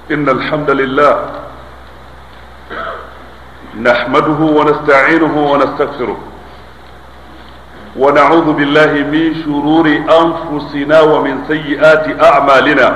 إن الحمد لله نحمده ونستعينه ونستغفره ونعوذ بالله من شرور أنفسنا ومن سيئات أعمالنا.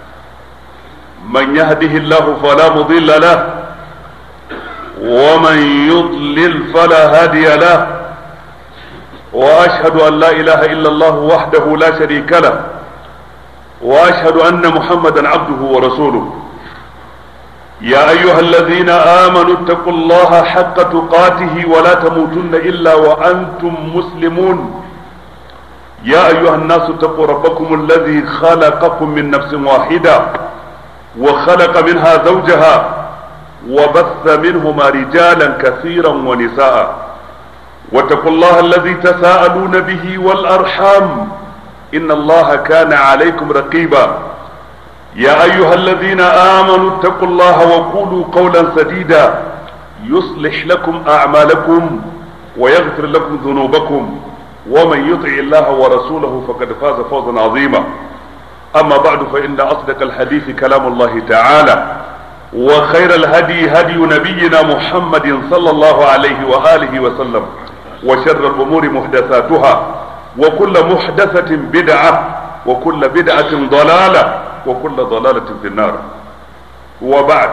من يهده الله فلا مضل له ومن يضلل فلا هادي له، وأشهد أن لا إله إلا الله وحده لا شريك له، وأشهد أن محمدا عبده ورسوله. يا أيها الذين آمنوا اتقوا الله حق تقاته ولا تموتن إلا وأنتم مسلمون. يا أيها الناس اتقوا ربكم الذي خلقكم من نفس واحدة وخلق منها زوجها وبث منهما رجالا كثيرا ونساء، واتقوا الله الذي تساءلون به والأرحام إن الله كان عليكم رقيبا. يا أيها الذين آمنوا اتقوا الله وقولوا قولا سديدا يصلح لكم أعمالكم ويغفر لكم ذنوبكم، ومن يطع الله ورسوله فقد فاز فوزا عظيما. أما بعد، فإن أصدق الحديث كلام الله تعالى، وخير الهدي هدي نبينا محمد صلى الله عليه وآله وسلم، وشر الأمور محدثاتها، وكل محدثة بدعة، وكل بدعة ضلالة، وكل ضلالة في النار. وبعد،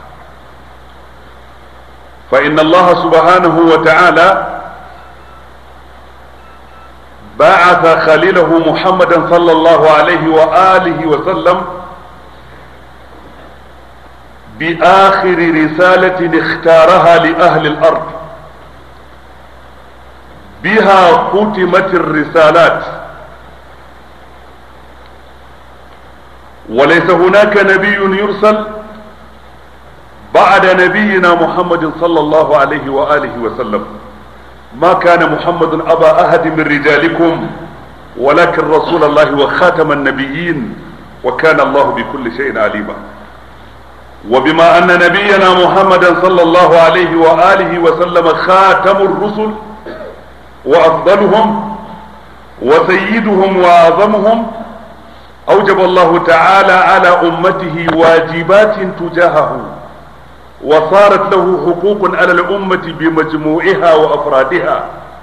فإن الله سبحانه وتعالى بعث خليله محمدا صلى الله عليه وآله وسلم بآخر رسالة اختارها لأهل الأرض، بها ختمت الرسالات، وليس هناك نبي يرسل بعد نبينا محمد صلى الله عليه وآله وسلم. ما كان محمد أبا أحد من رجالكم ولكن رسول الله وخاتم النبيين، وكان الله بكل شيء عليما. وبما أن نبينا محمدا صلى الله عليه وآله وسلم خاتم الرسل وأفضلهم وسيدهم وأعظمهم، أوجب الله تعالى على أمته واجبات تجاهه، وصارت له حقوق على الأمة بمجموعها وأفرادها،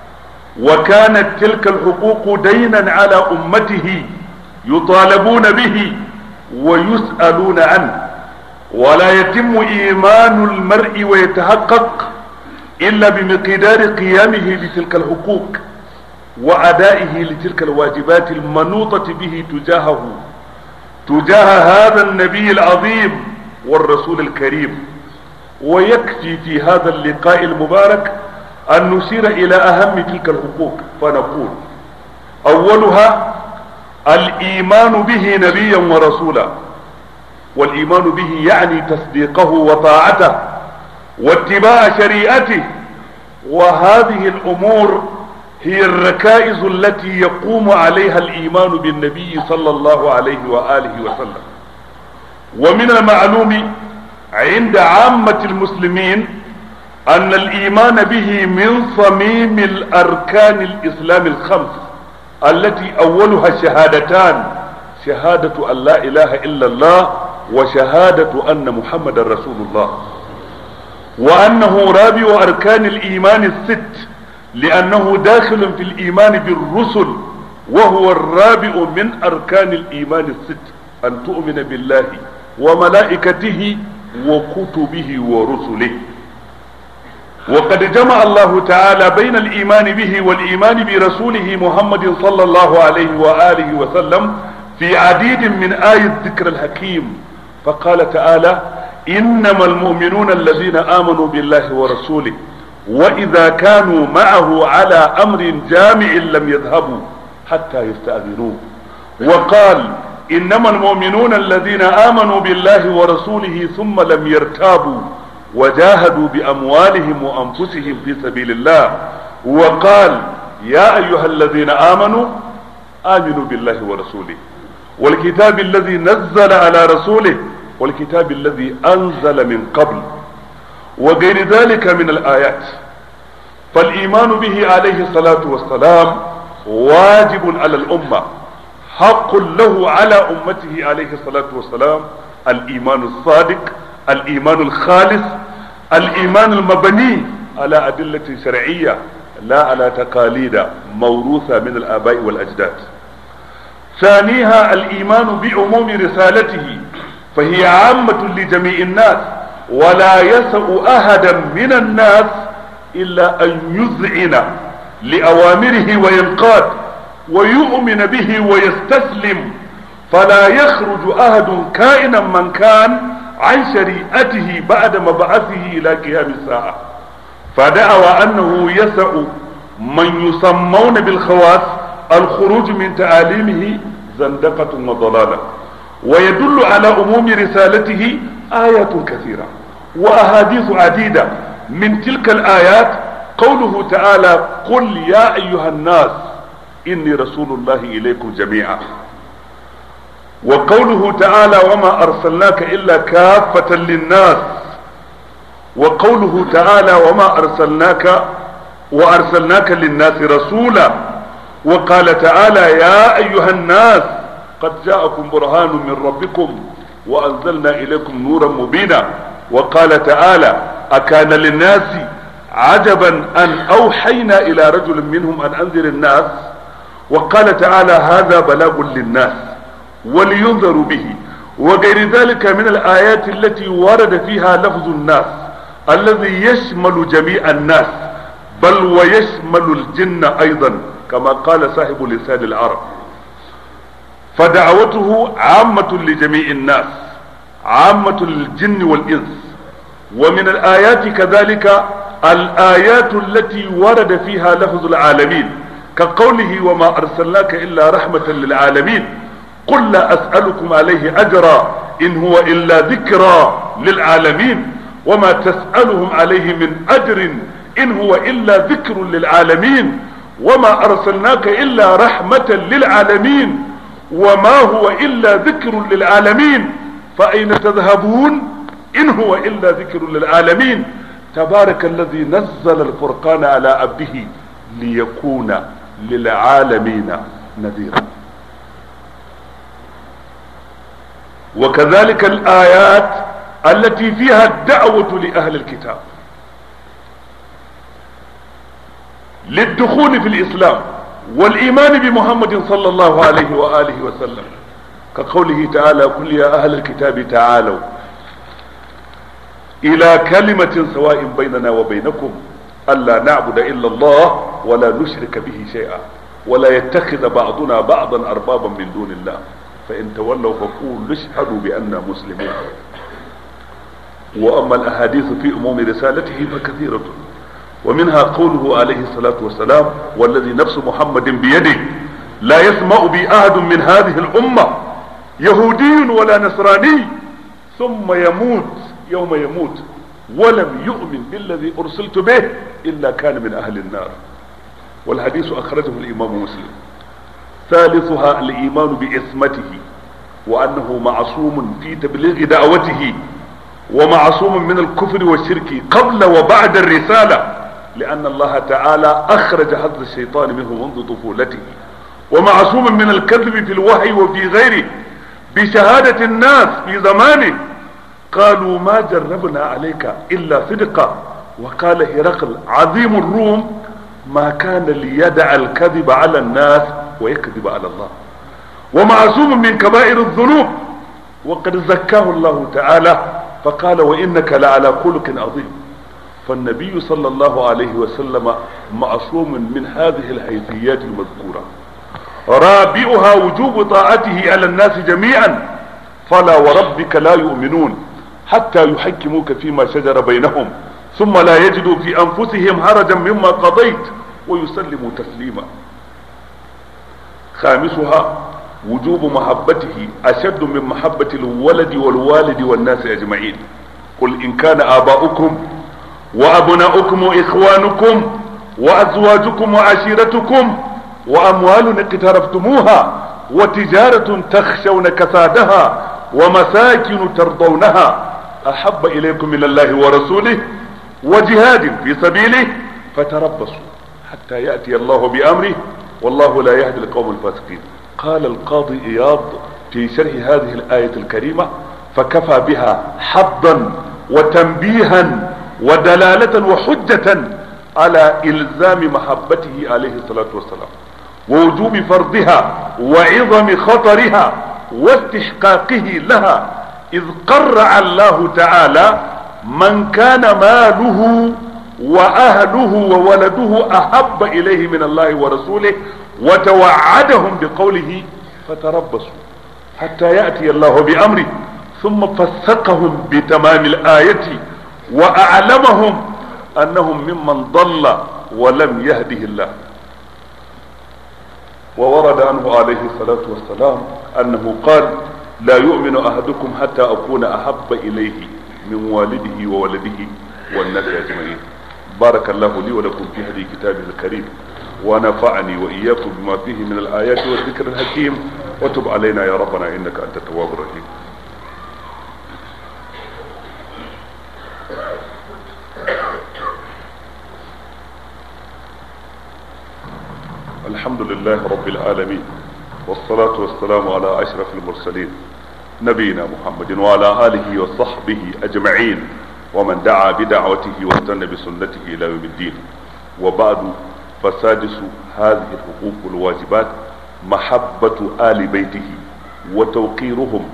وكانت تلك الحقوق دينا على أمته يطالبون به ويسألون عنه. ولا يتم إيمان المرء ويتحقق إلا بمقدار قيامه بتلك الحقوق وأدائه لتلك الواجبات المنوطة به تجاه هذا النبي العظيم والرسول الكريم. ويكفي في هذا اللقاء المبارك أن نشير إلى أهم تلك الحقوق، فنقول: أولها الإيمان به نبيا ورسولا، والإيمان به يعني تصديقه وطاعته واتباع شريعته. وهذه الأمور هي الركائز التي يقوم عليها الإيمان بالنبي صلى الله عليه وآله وسلم. ومن المعلوم عند عامة المسلمين أن الإيمان به من صميم الأركان الإسلام الخمس، التي أولها الشهادتان: شهادة أن لا إله إلا الله، وشهادة أن محمد رسول الله. وأنه رابع أركان الإيمان الست، لأنه داخل في الإيمان بالرسل، وهو الرابع من أركان الإيمان الست: أن تؤمن بالله وملائكته وكتبه ورسله. وقد جمع الله تعالى بين الإيمان به والإيمان برسوله محمد صلى الله عليه وآله وسلم في عديد من آية الذكر الحكيم، فقال تعالى: إنما المؤمنون الذين آمنوا بالله ورسوله وإذا كانوا معه على أمر جامع لم يذهبوا حتى يستأذنوه. وقال: إنما المؤمنون الذين آمنوا بالله ورسوله ثم لم يرتابوا وجاهدوا بأموالهم وأنفسهم في سبيل الله. وقال: يا أيها الذين آمنوا آمنوا بالله ورسوله والكتاب الذي نزل على رسوله والكتاب الذي أنزل من قبل، وغير ذلك من الآيات. فالإيمان به عليه الصلاة والسلام واجب على الأمة، حق له على أمته عليه الصلاة والسلام الإيمان الصادق، الإيمان الخالص، الإيمان المبني على أدلة شرعية لا على تقاليد موروثة من الآباء والأجداد. ثانيها الإيمان بعموم رسالته، فهي عامة لجميع الناس، ولا يسع أحدا من الناس إلا أن يذعن لأوامره وينقاد ويؤمن به ويستسلم، فلا يخرج أحد كائنا من كان عن شريعته بعد مبعثه إلى قيام الساعة. فدعوى أنه يسع من يسمون بالخواص الخروج من تعاليمه زندقة وضلالة. ويدل على عموم رسالته آيات كثيرة وأحاديث عديدة، من تلك الآيات قوله تعالى: قل يا أيها الناس إني رسول الله إليكم جميعا، وقوله تعالى: وما أرسلناك إلا كافة للناس، وقوله تعالى: وأرسلناك للناس رسولا، وقال تعالى: يا أيها الناس قد جاءكم برهان من ربكم وأنزلنا إليكم نورا مبينا، وقال تعالى: أكان للناس عجبا أن أوحينا إلى رجل منهم أن أنذر الناس، وقال تعالى: هذا بلاغ للناس ولينذروا به، وغير ذلك من الآيات التي ورد فيها لفظ الناس الذي يشمل جميع الناس، بل ويشمل الجن أيضا، كما قال صاحب لسان العرب. فدعوته عامة لجميع الناس، عامة للجن والإنس. ومن الآيات كذلك الآيات التي ورد فيها لفظ العالمين، كقوله: وما أرسلناك إلا رحمة للعالمين، قل لا أسألكم عليه أجرا إن هو إلا ذكرى للعالمين، وما تسألهم عليه من أجر إن هو إلا ذكر للعالمين، وما أرسلناك إلا رحمة للعالمين، وما هو إلا ذكر للعالمين، فأين تذهبون إن هو إلا ذكر للعالمين. تبارك الذي نزل الفرقان على عبده ليكون للعالمين نذيرا. وكذلك الآيات التي فيها الدعوة لأهل الكتاب للدخول في الإسلام والإيمان بمحمد صلى الله عليه وآله وسلم، كقوله تعالى: قل يا أهل الكتاب تعالوا إلى كلمة سواء بيننا وبينكم ألا نعبد إلا الله ولا نشرك به شيئا ولا يتخذ بعضنا بعضا أربابا من دون الله فإن تولوا فقولوا اشهدوا بأننا مسلمون. وأما الأحاديث في عموم رسالته فكثيرة، ومنها قوله عليه الصلاة والسلام: والذي نفس محمد بيده لا يسمع بي أحد من هذه الأمة يهودي ولا نصراني ثم يموت يوم يموت ولم يؤمن بالذي أرسلت به إلا كان من أهل النار. والحديث أخرجه الإمام مسلم. ثالثها الإيمان بإسمته، وأنه معصوم في تبليغ دعوته، ومعصوم من الكفر والشرك قبل وبعد الرسالة، لأن الله تعالى أخرج حظ الشيطان منه منذ طفولته، ومعصوم من الكذب في الوحي وفي غيره بشهادة الناس في زمانه، قالوا ما جربنا عليك إلا صدقا، وقال هرقل عظيم الروم: ما كان ليدع الكذب على الناس ويكذب على الله. ومعصوم من كبائر الذنوب، وقد زكاه الله تعالى فقال: وإنك لعلى خلق عظيم. فالنبي صلى الله عليه وسلم معصوم من هذه الحيثيات المذكورة. رابعها وجوب طاعته على الناس جميعا، فلا وربك لا يؤمنون حتى يحكموك فيما شجر بينهم ثم لا يجدوا في أنفسهم حرجا مما قضيت ويسلموا تسليما. خامسها وجوب محبته أشد من محبة الولد والوالد والناس أجمعين. قل إن كان آباؤكم وأبناؤكم وإخوانكم وأزواجكم وعشيرتكم وأموال اقترفتموها وتجارة تخشون كسادها ومساكن ترضونها أحب إليكم من الله ورسوله وجهاد في سبيله فتربصوا حتى يأتي الله بأمره والله لا يهدي القوم الفاسقين. قال القاضي إياض في شرح هذه الآية الكريمة: فكفى بها حظا وتنبيها ودلالة وحجة على إلزام محبته عليه الصلاة والسلام ووجوب فرضها وعظم خطرها واستحقاقه لها، إذ قرع الله تعالى من كان ماله وأهله وولده أحب إليه من الله ورسوله، وتوعدهم بقوله فتربصوا حتى يأتي الله بأمره، ثم فسقهم بتمام الآية وأعلمهم أنهم ممن ضل ولم يهده الله. وورد عنه عليه الصلاة والسلام أنه قال: لا يؤمن أحدكم حتى أكون أحب إليه من والده وولده والناس أجمعين. بارك الله لي ولكم في هذه كتابه الكريم، ونفعني وإياكم بما فيه من الآيات والذكر الحكيم، وتب علينا يا ربنا إنك أنت التواب الرحيم. الحمد لله رب العالمين، والصلاة والسلام على أشرف المرسلين نبينا محمد وعلى آله وصحبه أجمعين، ومن دعا بدعوته واستنى بسنته إلى يوم الدين. وبعد، فسادس هذه الحقوق والواجبات محبة آل بيته وتوقيرهم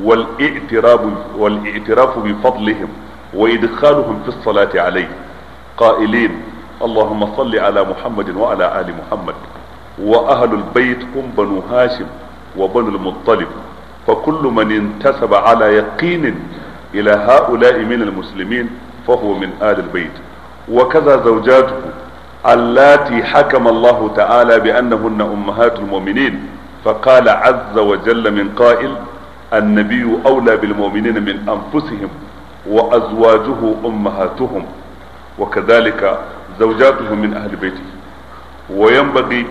والاعتراف بفضلهم وإدخالهم في الصلاة عليه، قائلين: اللهم صل على محمد وعلى آل محمد. وأهل البيت هم بنو هاشم وبنو المطلب، فكل من انتسب على يقين إلى هؤلاء من المسلمين فهو من آل البيت. وكذا زوجاته اللاتي حكم الله تعالى بأنهن أمهات المؤمنين، فقال عز وجل من قائل: النبي أولى بالمؤمنين من أنفسهم وأزواجه أمهاتهم. وكذلك زوجاته من أهل بيته. وينبغي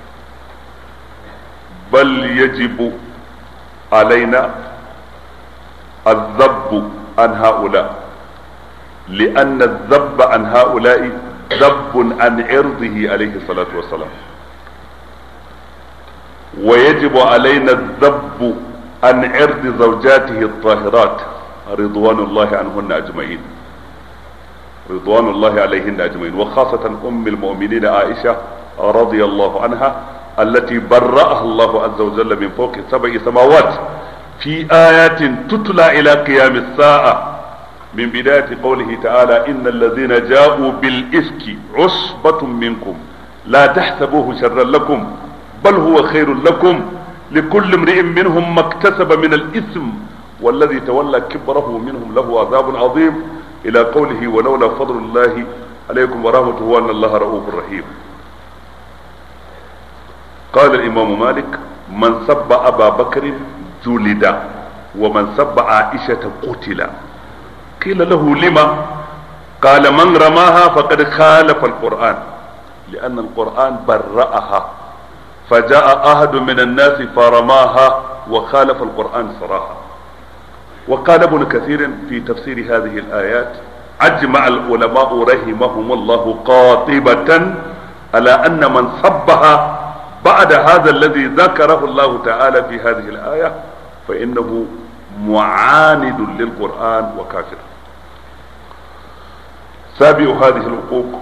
بل يجب علينا الذب عن هؤلاء، لأن الذب عن هؤلاء ذب عن عرضه عليه الصلاة والسلام. ويجب علينا الذب عن عرض زوجاته الطاهرات رضوان الله عنهن أجمعين، رضوان الله عليهن أجمعين، وخاصة أم المؤمنين عائشة رضي الله عنها التي برأها الله عز وجل من فوق 7 سماوات في آيات تتلى إلى قيام الساعة، من بداية قوله تعالى: إن الذين جاءوا بالإفك عصبة منكم لا تحسبوه شرا لكم بل هو خير لكم لكل امرئ منهم ما اكتسب من الإثم والذي تولى كبره منهم له عذاب عظيم، إلى قوله: ولولا فضل الله عليكم ورحمته وأن الله رؤوف رحيم. قال الإمام مالك: من سب أبا بكر جلد، ومن سب عائشة قتل. قيل له: لما؟ قال: من رماها فقد خالف القرآن، لأن القرآن برأها، فجاء أحد من الناس فرماها وخالف القرآن صراحة. وقال ابن كثير في تفسير هذه الآيات: أجمع العلماء رحمهم الله قاطبة على أن من سبها بعد هذا الذي ذكره الله تعالى في هذه الآية فإنه معاند للقرآن وكافر. سابع هذه الحقوق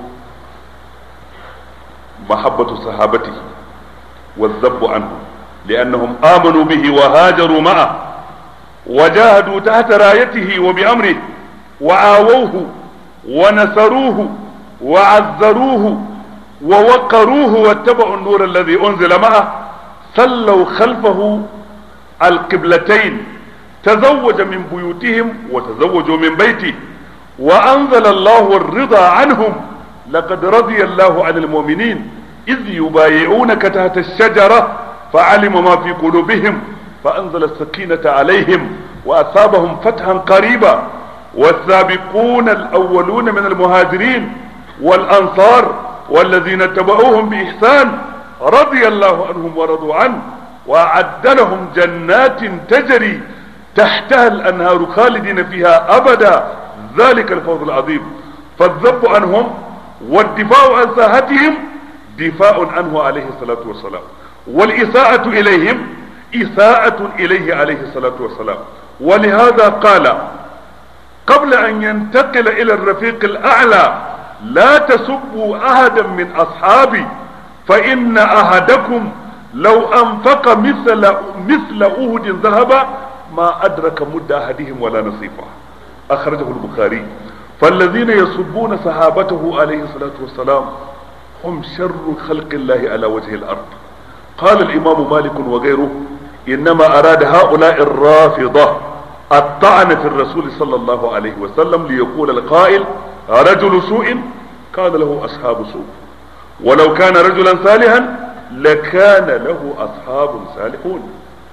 محبة صحابته والذب عنهم، لأنهم آمنوا به وهاجروا معه وجاهدوا تحت رايته وبأمره، وآووه ونصروه وعزروه ووقروه واتبعوا النور الذي أنزل معه، صلوا خلفه القبلتين، تزوج من بيوتهم وتزوجوا من بيته، وأنزل الله الرضا عنهم: لقد رضي الله عن المؤمنين إذ يبايعونك تحت الشجرة فعلم ما في قلوبهم فأنزل السكينة عليهم وأثابهم فتحا قريبا. والسابقون الأولون من المهاجرين والأنصار والذين اتبعوهم بإحسان رضي الله عنهم ورضوا عنه، وأعد لهم جنات تجري تحتها الأنهار خالدين فيها أبدا، ذلك الفوز العظيم. فالذب عنهم والدفاع عن ساحتهم دفاع عنه عليه الصلاة والسلام، والإساءة إليهم إساءة إليه عليه الصلاة والسلام، ولهذا قال قبل أن ينتقل إلى الرفيق الأعلى لا تسبوا أحدا من أصحابي فإن أحدكم لو أنفق مثل أهد ذهبا ما أدرك مد أحدهم ولا نصيفه. أخرجه البخاري. فالذين يسبون صحابته عليه الصلاة والسلام هم شر خلق الله على وجه الأرض. قال الإمام مالك وغيره إنما أراد هؤلاء الرافضة الطعن في الرسول صلى الله عليه وسلم ليقول القائل رجل سوء كان له أصحاب سوء، ولو كان رجلا صالحا لكان له أصحاب صالحون.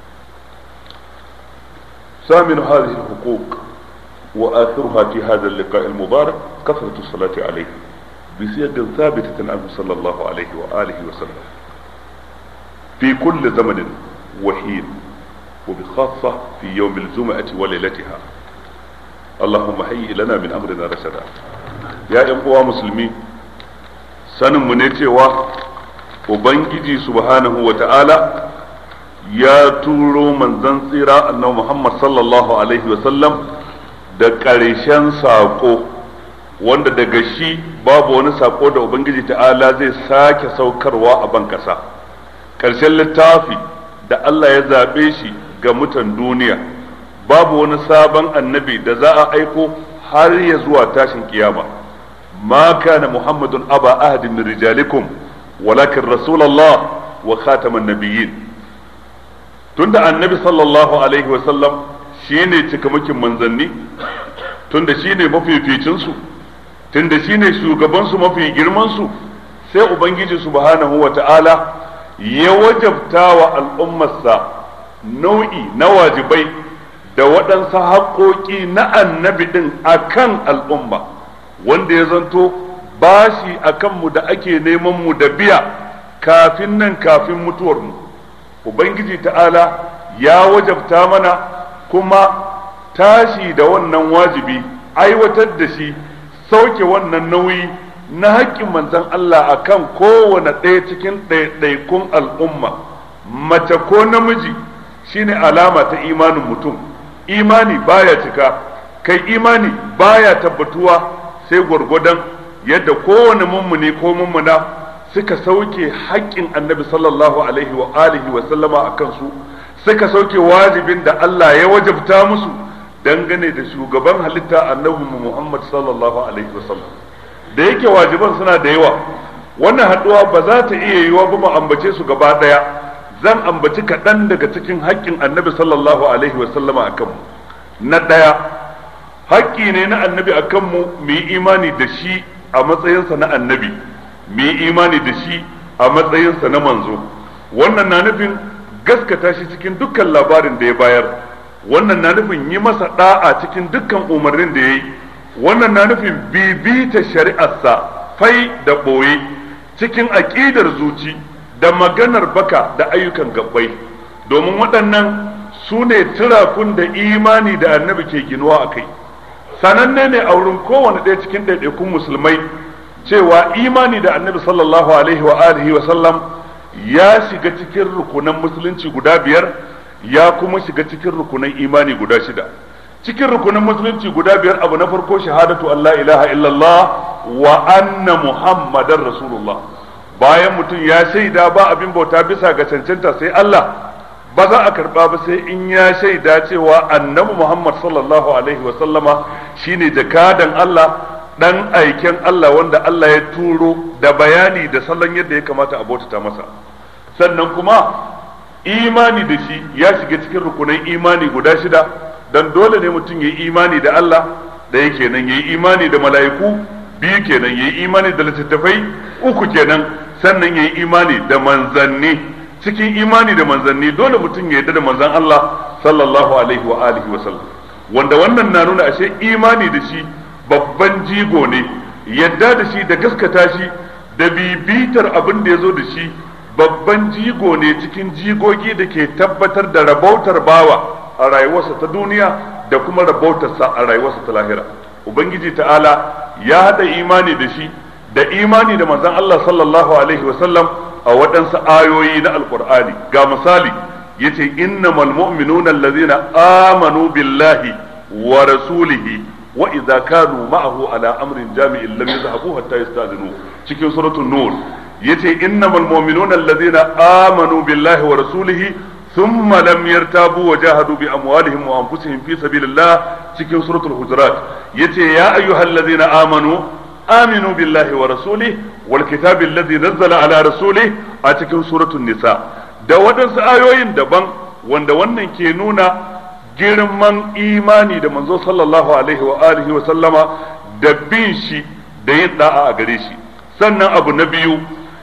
ثامن هذه الحقوق وآخرها في هذا اللقاء المبارك كثرة الصلاة عليه بصيغ ثابتة عنه صلى الله عليه وآله وسلم في كل زمن وحين، وبخاصة في يوم الجمعة وليلتها. اللهم هيئ لنا من أمرنا رشدا. يا أيها المسلمين، sanin mu ne cewa Ubangiji subhanahu wa ta'ala ya turo manzon tsira annabi Muhammad sallallahu alaihi wa sallam da ƙarshen saƙo, wanda daga shi babu wani saƙo da Ubangiji ta'ala zai sake saukarwa a ban ƙasa. Ƙarshen littafi da Allah ya zaɓe shi ga mutan duniya, babu wani sabon annabi da za a aiko har ya zuwa tashin kiyama. ma kana Muhammadun aba ahadin min rijalikum walakin Rasulullah wa khataman nabiyyin. Tunda annabi sallallahu alaihi wa sallam shine cikamakin manzanni, tunda shine mafificin su, tunda shine shugaban su mafi girman su, sai ubangiji subhanahu wa ta'ala ya wajabta wa al'ummarsa nau'i na wajibai da waɗansu haƙoƙi na annabi ɗin akan al'umma, wanda ya zanto bashi akan mu da ake neman mu da biya kafin mutuwar mu. Ubangiji ta'ala ya wajabta mana kuma tashi da wannan wajibi, aiwatar da shi, sauke wannan nauyi na haƙƙin manzon Allah akan kowane ɗaya cikin ɗaiɗaikun al'umma, mace ko namiji, shine alama ta imanin mutum. Imani baya cika, kai imani baya tabbatuwa sai gwargwadon yadda kowane mummuni ko mummuna suka sauke haƙƙin annabi sallallahu alaihi wa alihi wa sallama a kansu, suka sauke wajibin da Allah ya wajabta musu dangane da shugaban halitta annabi Muhammad sallallahu alaihi wa sallam. Da yake wajiban suna da yawa, wannan haɗuwa ba za ta iya yiwa ba mu ambace su gaba ɗaya. Zan ambaci kaɗan daga cikin haƙƙin annabi sallallahu alaihi wa sallama a kanmu. Na ɗaya, haƙƙi ne na annabi a kanmu mu yi imani da shi a matsayinsa na annabi, mu yi imani da shi a matsayinsa na manzo. Wannan na nufin gaskata shi cikin dukkan labarin da ya bayar, wannan na nufin yi masa ɗa'a cikin dukkan umarnin da ya yi, wannan na nufin bibita shari'arsa fai da ɓoye cikin aƙidar zuci da maganar baka da ayyukan gabbai, domin waɗannan su ne turakun da imani da annabi ke ginuwa a kai. Sananne ne a wurin kowane ɗaya cikin ɗaiɗaikun musulmai cewa imani da annabi sallallahu alaihi wa alihi wa sallam ya shiga cikin rukunan musulunci guda biyar, ya kuma shiga cikin rukunan imani guda shida. Cikin rukunan musulunci guda biyar, abu na farko shahadatu an la ilaha illallah wa anna muhammadan rasulullah. Bayan mutum ya shaida ba abin bauta bisa ga cancanta sai Allah, ba za a karba ba sai in ya shaida cewa annabi Muhammad sallallahu alaihi wa sallama shine jakadan Allah, dan aiken Allah wanda Allah ya turo da bayani da salon yadda ya kamata a bautata masa. Sannan kuma imani da shi ya shiga cikin rukunan imani guda shida, dan dole ne mutum ya yi imani da Allah, da yake nan ya yi imani da mala'iku, biyu kenan ya yi imani da littattafai, uku kenan sannan ya yi imani da manzanni. Cikin imani da manzanni dole mutum ya yarda da manzan Allah sallallahu alaihi wa alihi wa sallam, wanda wannan na nuna ashe imani da shi babban jigo ne, yadda da shi da gaskata shi da bibitar abin da ya zo da shi babban jigo ne cikin jigogi da ke tabbatar da rabautar bawa a rayuwarsa ta duniya da kuma rabautarsa a rayuwarsa ta lahira. Ubangiji ta'ala ya haɗa imani da shi da imani da manzon Allah sallallahu alaihi wa sallam a waɗansu ayoyi na alkur'ani. Ga misali, yace innamal mu'minuna allazina amanu billahi wa rasulihi wa idza kanu ma'ahu ala amrin jami'in lam yadhhabu hatta yasta'dinu. Cikin suratul nur yace innamal mu'minuna allazina amanu billahi wa rasulihi thumma lam yartabu wa jahadu bi amwalihim wa anfusihim fi sabilillah. Cikin suratul hujurat yace ya ayyuhallazina aminu billahi wa rasulihi wal kitabi alladhi nazzala ala rasulihi. A cikin suratul nisa da waɗansu ayoyin daban wanda wannan ke nuna girman imani da manzo sallallahu alaihi wa alihi wa sallama da bin shi da yin da'a a gare shi. Sannan abu na biyu,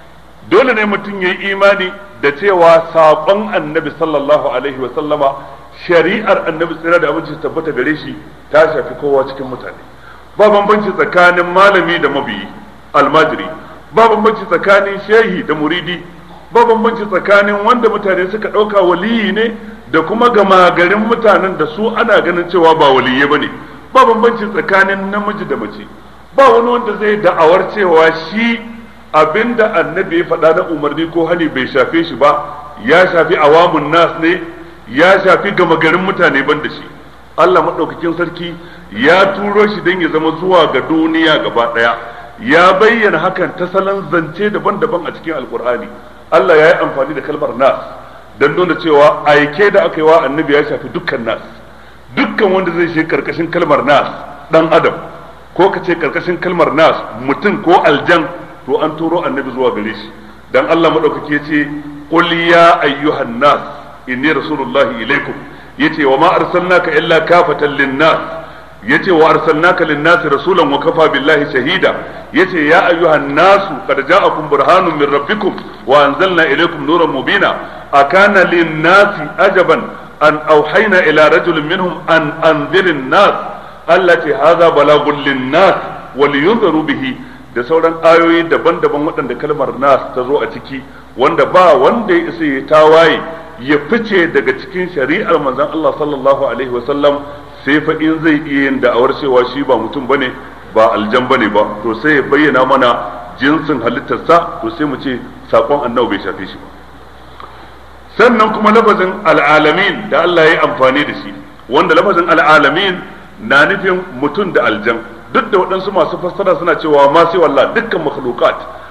dole ne mutum ya yi imani da cewa saƙon annabi sallallahu alaihi wa sallama, shari'ar annabi tsira da aminci tabbata gare shi ta shafi kowa cikin mutane. Ba bambanci tsakanin malami da mabiyi almajiri, ba bambanci tsakanin shehi da muridi, ba bambanci tsakanin wanda mutane suka ɗauka waliyi ne da kuma gama garin mutanen da su ana ganin cewa ba waliyye ba ne. Ba bambanci tsakanin namiji da mace. Ba wani wanda zai da'awar cewa shi abinda annabi ya faɗa na umarni ko hali bai shafe shi ba, ya shafi awamun nas ne, ya shafi gama garin mutane ban da shi. Allah maɗaukakin sarki ya turo shi don ya zama zuwa ga duniya gaba ɗaya. Ya bayyana hakan ta salon zance daban-daban a cikin alkur'ani. Allah ya yi amfani da kalmar nas don nuna cewa aike da aka yi wa annabi ya shafi dukkan nas. Dukkan wanda zai shi karkashin kalmar nas dan adam, ko ka ce karkashin kalmar nas mutum ko aljan, to an turo annabi zuwa gare shi. Dan Allah madaukaki ya ce qul ya ayyuhan nas inni rasulullahi ilaikum, yace wa ma arsalnaka illa kafatan lin-nas, yace wa arsalnaka lin-nasi rasulan wa kafa billahi shahida, yace ya ayyuhan nasu qad ja'akum burhanun min rabbikum wa anzalna ilaykum nuran mubina akana lin-nasi ajaban an awhayna ila rajulin minhum an anzirin nas allati hadha balagun lin-nas wa liyunziru bihi. Da sauran ayoyi daban-daban waɗanda kalmar nas ta zo a ciki, wanda ba wanda ya isa ya tawaye ya fice daga cikin shari'ar manzon Allah sallallahu alaihi wa sallam, sai fa in zai iya yin da'awar cewa shi ba mutum bane ba aljan bane ba, to sai ya bayyana mana jinsin halittarsa, to sai mu ce sakon annabi bai shafe shi ba. Sannan kuma lafazin al'alamin da Allah ya yi amfani da shi, wanda lafazin al'alamin na nufin mutum da aljan, duk da waɗansu masu fassara suna cewa ma sai wallah dukkan makhluqat,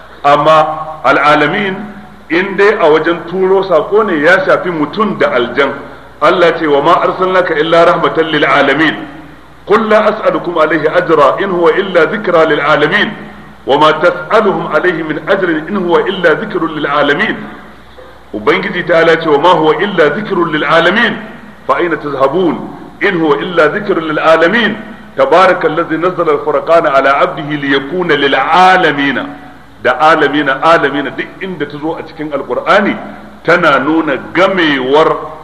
amma al'alamin in dai a wajen turo sako ne ya shafi mutum da aljan. Allah ce wa ma arsalnaka illa rahmatan lil alamin qul la as'alukum alayhi ajra in huwa illa dhikra lil alamin wa ma tas'aluhum alayhi min ajrin in huwa illa dhikrun lil alamin. Ubangiji ta ce wa ma huwa illa dhikrun lil alamin fa aina tazhabun in huwa illa dhikrun lil alamin tabarakallazi nazzala al-furqana ala 'abdihi liyakuna lil alamin. Da alamina alamina duk inda ta zo a cikin alqur'ani tana nuna gamewar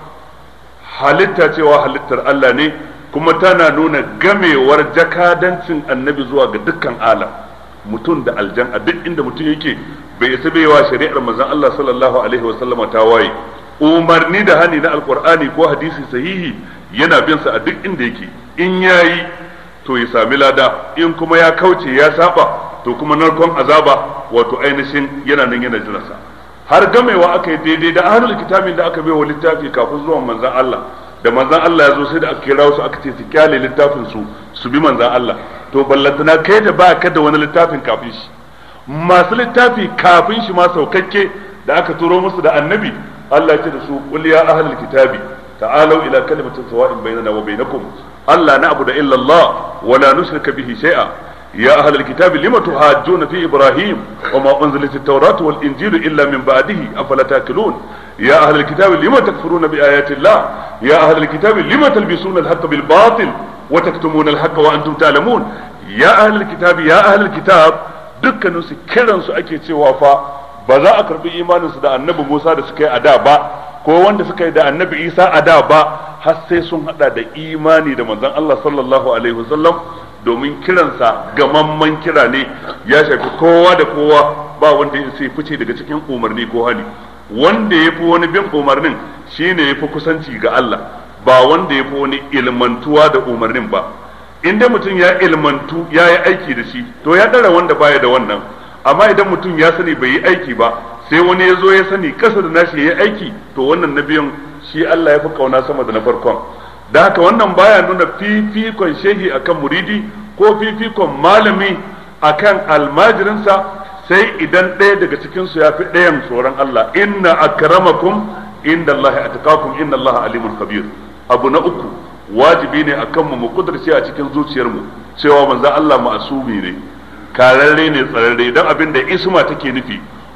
halitta, cewa halittar Allah ne, kuma tana nuna gamewar jakadancin annabi zuwa ga dukkan alam, mutum da aljan. A duk inda mutum yake bai isa baiwa shari'ar manzon Allah sallallahu alaihi wa sallama ta waye. Umarni da hani na alqur'ani ko hadisi sahihi yana bin sa a duk inda yake. In yayi to ya sami lada, in kuma ya kauce ya saba to kuma narkon azaba wato ainihin yana nan yana jiransa. Har gamewa aka yi daidai da ahlul kitabin da aka bai wa littafi kafin zuwan manzon Allah, da manzon Allah ya zo sai da aka kira su aka ce su kyale littafin su bi manzon Allah. To ballantana kai da ba ka da wani littafin kafin shi, masu littafi kafin shi ma saukakke da aka turo musu da annabi, Allah ya ce da su qul ya ahlul kitabi ta'alu ila kalimatin sawa'in bainana wa bainakum alla na'budu illa Allah wa la nushrika bihi shay'a. يا أهل الكتاب لم تحاجون في إبراهيم وما أنزلت التوراة والإنجيل إلا من بعده أفلا تأكلون. يا أهل الكتاب لم تكفرون بآيات الله. يا أهل الكتاب لم تلبسون الحق بالباطل وتكتمون الحق وأنتم تعلمون. يا أهل الكتاب يا أهل الكتاب dukkanin su kiran su ake cewa fa ba za a karbi imanin su da annabi Musa da suka yi a da ba, ko wanda suka yi da annabi Isa a da ba, har sai sun hada da imani da manzon Allah sallallahu alaihi wasallam, domin kiransa gamamman kira ne, ya shafi kowa da kowa, ba wanda ya sai fice daga cikin umarni ko hali. Wanda ya fi wani bin umarnin shine ya fi kusanci ga Allah, ba wanda ya fi wani ilmantuwa da umarnin ba. Inda mutum ya ilmantu ya yi aiki da shi, to ya ɗara wanda baya da wannan. Amma idan mutum ya sani bai yi aiki ba, sai wani ya zo ya sani kasa da nashi ya yi aiki, to wannan na biyan shi Allah ya fi kauna sama da na farkon. Da haka wannan baya nuna fifikon shehi akan muridi ko fifikon malami akan almajirinsa, sai idan ɗaya daga cikin su ya fi ɗayan tsoron Allah. Inna akramakum inda Allah atqakum inna Allah alimun khabir. Abu na uku, wajibi ne akan mu kudurce a cikin zuciyarmu cewa manzon Allah ma'asumi ne, kararre ne, tsararre. Dan abin da isma take nufi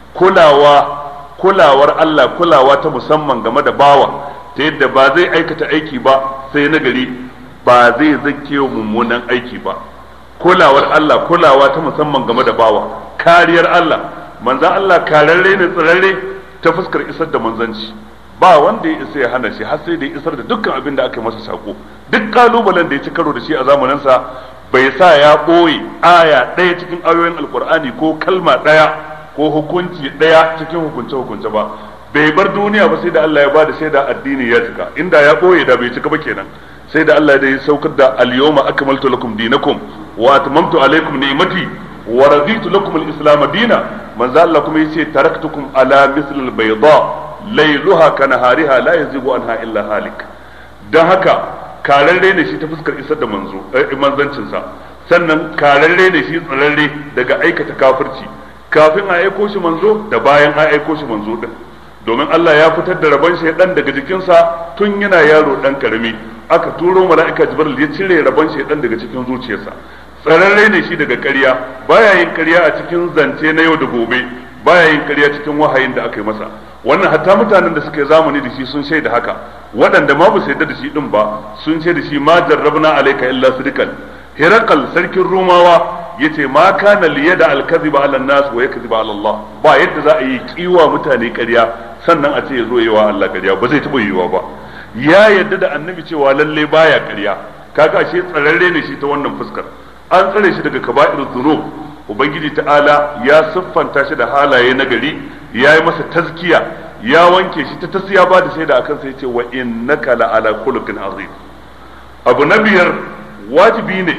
kulawar Allah, kulawa ta musamman game da bawa, ta yadda ba zai aikata aiki ba sai nagari, ba zai zake mummunan aiki ba. Kulawar Allah, kulawa ta musamman game da bawa, kariyar Allah. Manzan Allah kararre ne, tsirarre ta fuskar isar da manzanci, ba wanda ya isa ya hana shi har sai da ya isar da dukkan abin da aka yi masa sako. Duk kalubalen da ya ci karo da shi a zamaninsa bai sa ya ɓoye aya ɗaya cikin ayoyin alkur'ani ko kalma ɗaya ko hukunci ɗaya cikin hukunce ba. Bai bar duniya ba sai da Allah ya bada shaida addini ya cika. Inda ya ɓoye da bai cika ba kenan. Sai da Allah ya saukar da al-yawma akmaltu lakum dinakum wa atmamtu alaykum ni'mati wa raditu lakum al-islam dina. Manzo Allah kuma yace taraktukum ala misl al-bayda layluha kanahariha la yazigu anha illa halik. Dan haka kararre ne shi ta fuskar isar da manzancinsa, sannan kararre ne shi tsararre daga aikata kafirci kafin a aiko shi manzo da bayan a aiko shi manzo din. Domin Allah ya fitar da rabon shaydan daga jikinsa tun yana yaro dan karami, aka turo mala'ika Jibril ya cire rabon shaydan daga cikin zuciyarsa. Tsararre ne shi daga ƙarya, baya yin ƙarya a cikin zance na yau da gobe, baya yin ƙarya cikin wahayin da aka yi masa. Wannan hatta mutanen da suka yi zamani da shi sun shaida haka, waɗanda ma ba su yarda da shi din ba sun shaida shi ma jarrabna alayka illa sidqan. Hirakal sarkin Rumawa yace ma kana liyada al-kadhiba ala an-nas wa yakdhiba ala Allah. Ba yadda za a yi kiwa mutane ƙarya sannan a ce ya zo yawa Allah ƙarya, ba zai taɓa yiwa ba. Ya yarda da annabi cewa lalle baya ƙarya, kaga ashe tsararre ne shi ta wannan fuskar. An tsare shi daga kaba'irud dhunub. Ubangiji ta'ala ya siffanta shi da halaye nagari, ya yi masa tazkiya, ya wanke shi ta tasya ba da shaida akan sai ce wa innaka la ala khuluqin azim. Abu na biyar, wajibi ne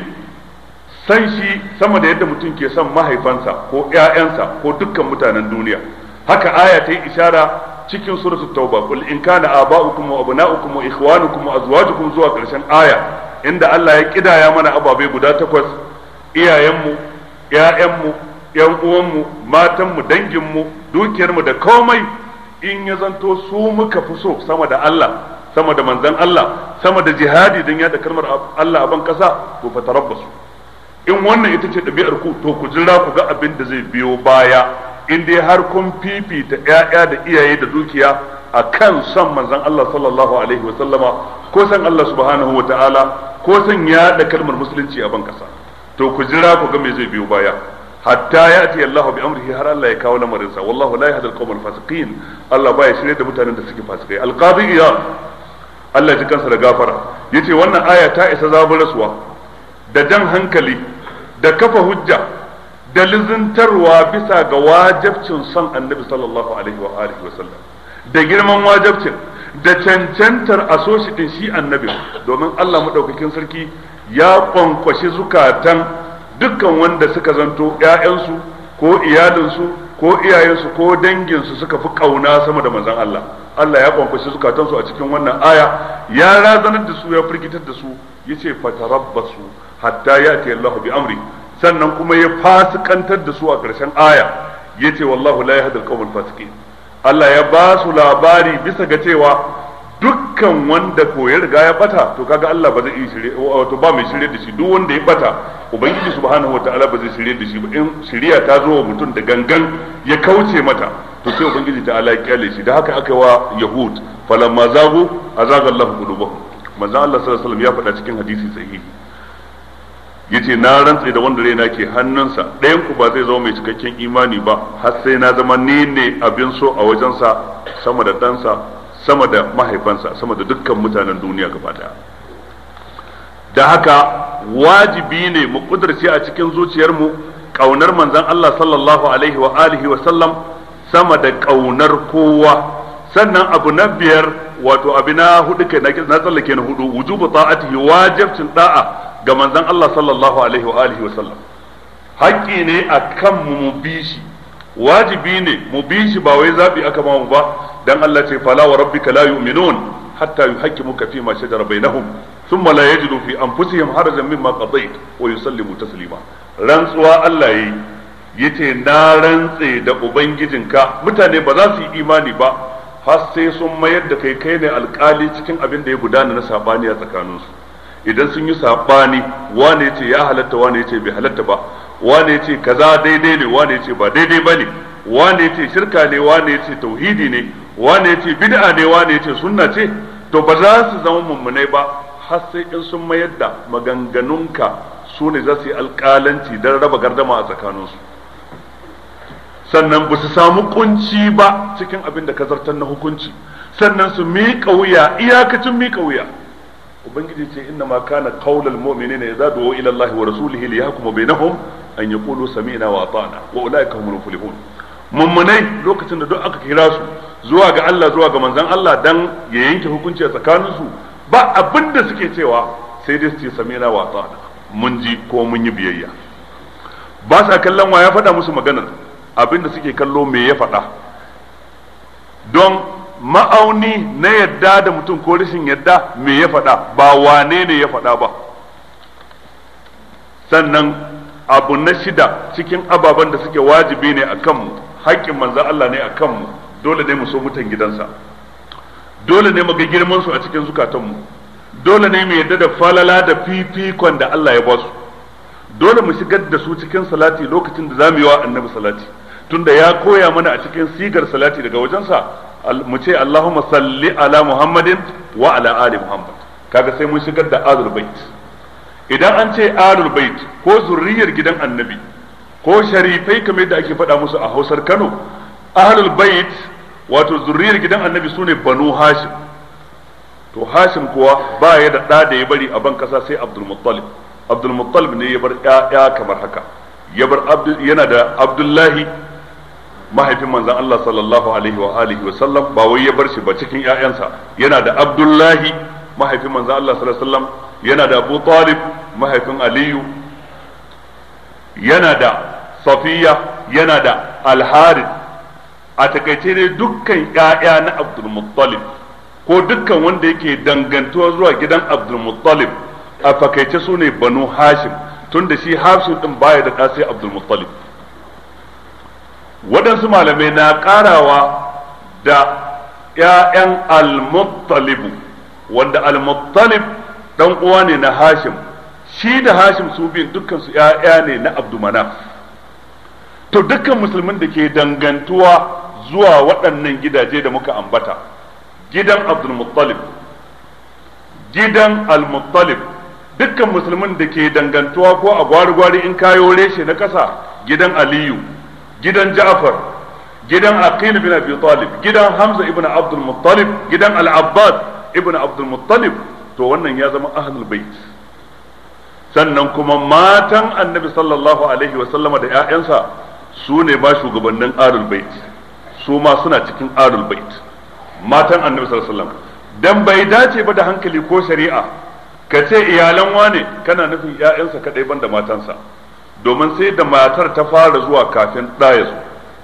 san shi sama da yadda mutum ke son mahaifansa ko ƴaƴansa ko dukkan mutanen duniya. Haka aya ta yi ishara cikin suratul tauba, qul in kana aba'ukum wa abna'ukum wa ikhwanukum wa azwajukum zuwa karshen aya, inda Allah ya kidaya mana ababe guda 8: iyayenmu, ƴaƴanmu, ƴan uwanmu, matanmu, danginmu, dukiyarmu da komai. In ya zanto su muka fi so sama da Allah, sama da manzon Allah, sama da jihadi don yada kalmar Allah a ban kasa, to fa tarabbasu. In wannan ita ce ɗabi'ar ku, to ku jira ku ga abin da zai biyo baya. In dai har kun fifita ƴaƴa da iyaye da dukiya akan son manzon Allah sallallahu alaihi wa sallama, ko san Allah subhanahu wa ta'ala, ko san yada kalmar musulunci a ban kasa, to ku jira ku ga me zai biyo baya. Hatta ya'ti Allahu bi amrihi, har Allah ya kawo lamarin sa. Wallahu la yahdi al-qawm al-fasiqin. Allah baya shirye da mutanen da suke fasikai. Al-Qadi Iyad, Allah ya ji kansa da gafara, yace wannan aya ta isa zaburaswa da jan hankali da kafa hujja da lizintarwa bisa ga wajibcin son Annabi sallallahu alaihi wa alihi wa sallam, da girman wajibcin da cancantar asoshi din shi Annabi, domin Allah madaukakin sarki ya kwankwashi zukatan dukkan wanda suka zanto ƴaƴansu ko iyalinsu ko iyayensu ko danginsu suka fi kauna sama da manzon Allah. Allah ya kwankwashi zukatansu a cikin wannan aya, ya razanar da su, ya firgitar da su, yace fatarabbasu hatta yati Allahu bi amri. Sannan kuma ya fasikantar da su a ƙarshen aya, yace wallahu la yahdi al-qawm al-fasiqin. Allah ya ba su labari bisa ga cewa dukkan wanda ko ya riga ya bata, to kaga Allah ba zai yi shirye, wato ba mai shirye da shi. Duk wanda ya bata, ubangiji subhanahu wataala ba zai shirye da shi ba. In shiriya ta zo wa mutum da gangan ya kauce mata, to sai ubangiji ta'ala ya kyale shi. Da haka aka yi wa yahud, falamma zagu azaga Allahu qulubahum. Manzon Allah sallallahu alaihi wasallam ya faɗa cikin hadisi sahihi, yace na rantsa da wanda raina ke hannunsa, ɗayan ku ba zai zama mai cikakken imani ba har sai na zama ni ne abin so a wajensa sama da ɗansa, sama da mahaifansa, sama da dukkan mutanen duniya gaba daya. Da haka wajibi ne mu kudurce a cikin zuciyarmu kaunar manzon Allah sallallahu alaihi wa alihi wa sallam sama da kaunar kowa. Sannan abu na biyar, wato abu na hudu kai na tsallake na hudu, wujubu ta'atihi, wajibcin da'a ga manzon Allah sallallahu alaihi wa alihi wa sallam. Haƙƙi ne akan mu bi shi, wajibi ne mu bi shi, ba wai zabi aka ba mu ba. Dan Allah ce fala wa rabbika la yu'minun hatta yuhaqqimuka fi ma shajara bainahum thumma la yajidu fi anfusihim harajan mimma qadayt wa yusallimu taslima. Rantsuwa Allah yace na rantse da ubangijinka mutane ba za su yi imani ba har sai sun mayar da kai ne alkali cikin abin da ya gudana na sabani a tsakaninsu. Idan sun yi sabani wane yace ya halatta wane yace bai halatta ba, wane yace kaza daidai ne wane yace ba daidai bane, wane yace shirka ne wane yace tauhidi ne, wane yace bid'a ne wane yace sunna ce, to ba za su zama mummunai ba har sai in sun mayar da maganganunka su ne za su yi alƙalanci don raba gardama a tsakaninsu. Sannan ba su samu kunci ba cikin abin da ka zartar na hukunci, sannan su miƙa wuya iyakacin miƙa wuya. Ubangiji ce inna ma kana qaulal mu'minina idza du'u ila Allah wa rasulihi liyahkuma bainahum an yaqulu sami'na wa ata'na wa ulaika humul muflihun. Mummunai lokacin da duk aka kira su zuwa ga Allah zuwa ga manzon Allah dan ya yanke hukunci a tsakaninsu, ba abin da suke cewa sai dai su ce sami'na wa ata'na, mun ji ko mun yi biyayya. Ba sa kallon wa ya faɗa musu maganar, abin da suke kallo me ya faɗa. Don ma'auni na yadda da mutum ko rashin yadda me ya faɗa, ba wane ne ya faɗa ba. Sannan abu na shida cikin ababen da suke wajibi ne a kanmu, haƙƙin manzan Allah ne a kanmu, dole ne mu so mutan gidansa, dole ne mu ga girman su a cikin zukatanmu, dole ne mu yadda da falala da fifikon da Allah ya ba su, dole mu shigar da su cikin salati lokacin da za mu yi wa annabi salati, tunda ya koya mana a cikin sigar salati daga wajensa mu ce Allahumma salli ala Muhammadin wa ala ali Muhammad. Kaga sai mun shigar da alul bait. Idan an ce alul bait ko zurriyar gidan annabi ko sharifai kamar yadda ake faɗa musu a Hausar Kano, ahlul bait wato zurriyar gidan annabi sune banu Hashim. To Hashim kuwa ba ya da ɗa da ya bari a ban kasa sai Abdul Muttalib. Abdul Muttalib ne ya bar ƴaƴa kamar haka, ya bar yana da Abdullahi mahaifin manzon Allah sallallahu alaihi wa alihi wa sallam, ba wai ya bar shi ba cikin ƴaƴansa, yana da Abdullahi mahaifin manzon Allah sallallahu alaihi wa sallam, yana da Abu Talib mahaifin Aliyu, yana da Safiya, yana da Al-Harith. A takaice ne dukkan ƴaƴa na Abdul Muttalib ko dukkan wanda yake dangantuwa zuwa gidan Abdul Muttalib a fakaice su ne Banu Hashim, tunda shi Hashim din baya da ɗa sai Abdul Muttalib. Waɗansu malamai na ƙarawa da ‘ya'yan Al-Muttalibu, wanda Al-Muttalib ɗan uwa ne na Hashim, shi da Hashim su biyun dukkansu ‘ya'ya ne na Abdu Manaf. To dukkan musulmin da ke dangantuwa zuwa waɗannan gidaje da muka ambata, gidan Abdul Muttalib, gidan Al-Muttalib, dukkan musulmin da ke dangantuwa ko a gwari-gwari in kayo reshe na ƙasa, gidan Aliyu, gidan Ja'far, gidan Aqil bin Abi Talib, gidan Hamza ibn Abdul Muttalib, gidan Al-Abbas ibn Abdul Muttalib, to wannan ya zama ahlul bait. Sannan kuma matan Annabi sallallahu alaihi wa sallama da ƴaƴansa su ne ba shugabannin ahlul bait, su ma suna cikin ahlul bait, matan Annabi sallallahu alaihi wa sallam. Dan bai dace ba da hankali ko shari'a ka ce iyalan wane kana nufin ƴaƴansa kadai banda matansa, domin sai da matar ta fara zuwa kafin ɗaya su.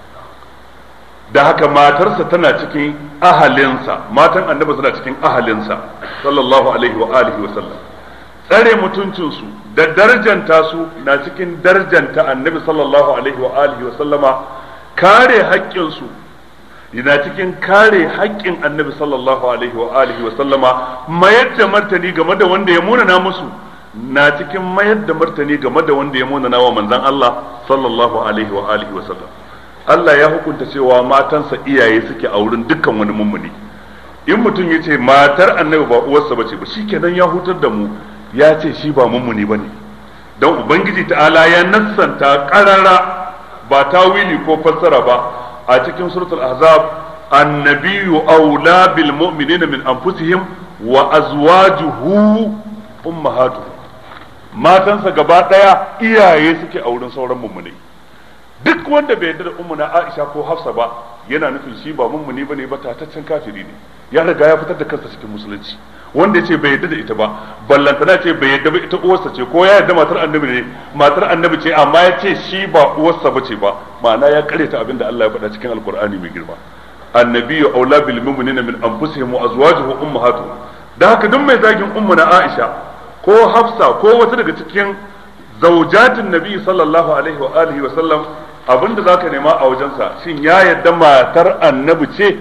Da haka matarsa tana cikin ahalinsa, matan annabi suna cikin ahalinsa sallallahu alaihi wa alihi wa sallam. Tsare mutuncinsu da darjanta su na cikin darjanta annabi sallallahu alaihi wa alihi wa sallama. Kare haƙƙinsu na cikin kare haƙƙin annabi sallallahu alaihi wa alihi wa sallama. Mayar da martani game da wanda ya munana musu na cikin mayar da martani game da wanda ya munana wa manzon Allah sallallahu alaihi wa alihi wa sallam. Allah ya hukunta cewa matansa iyaye suke a wurin dukkan wani mummuni. In mutum ya ce matar annabi ba uwarsa bace ba, shikenan ya hutar da mu, ya ce shi ba mummuni bane. Dan ubangiji ta'ala ya nassanta qarara ba tawili ko fassara ba a cikin suratul ahzab, annabiyyu aula bil mu'minina min anfusihim wa azwajuhu ummahatuhum. Matansa gaba daya iyaye suke a wurin sauran mummunai. Duk wanda bai yarda da ummuna Aisha ko Hafsa ba yana nufin shi ba mummuni bane ba, tataccen kafiri ne, ya riga ya fitar da kansa cikin musulunci. Wanda ya ce bai yarda da ita ba, ballantana ce bai yarda ba ita uwarsa ce, ko ya yarda matar annabi ne, matar annabi ce, amma ya ce shi ba uwarsa bace ba, ma'ana ya karyata abin da Allah ya faɗa cikin alkur'ani mai girma. annabiyyu aula bil mu'minina min anfusihim wa azwajuhum ummahatuhum. Da haka duk mai zagin ummu na Aisha ko Hafsa ko wata daga cikin zaujatin Nabi sallallahu alaihi wa alihi wa sallam, abinda zaka nema a wajensa shin ya yadda matar annabi ce?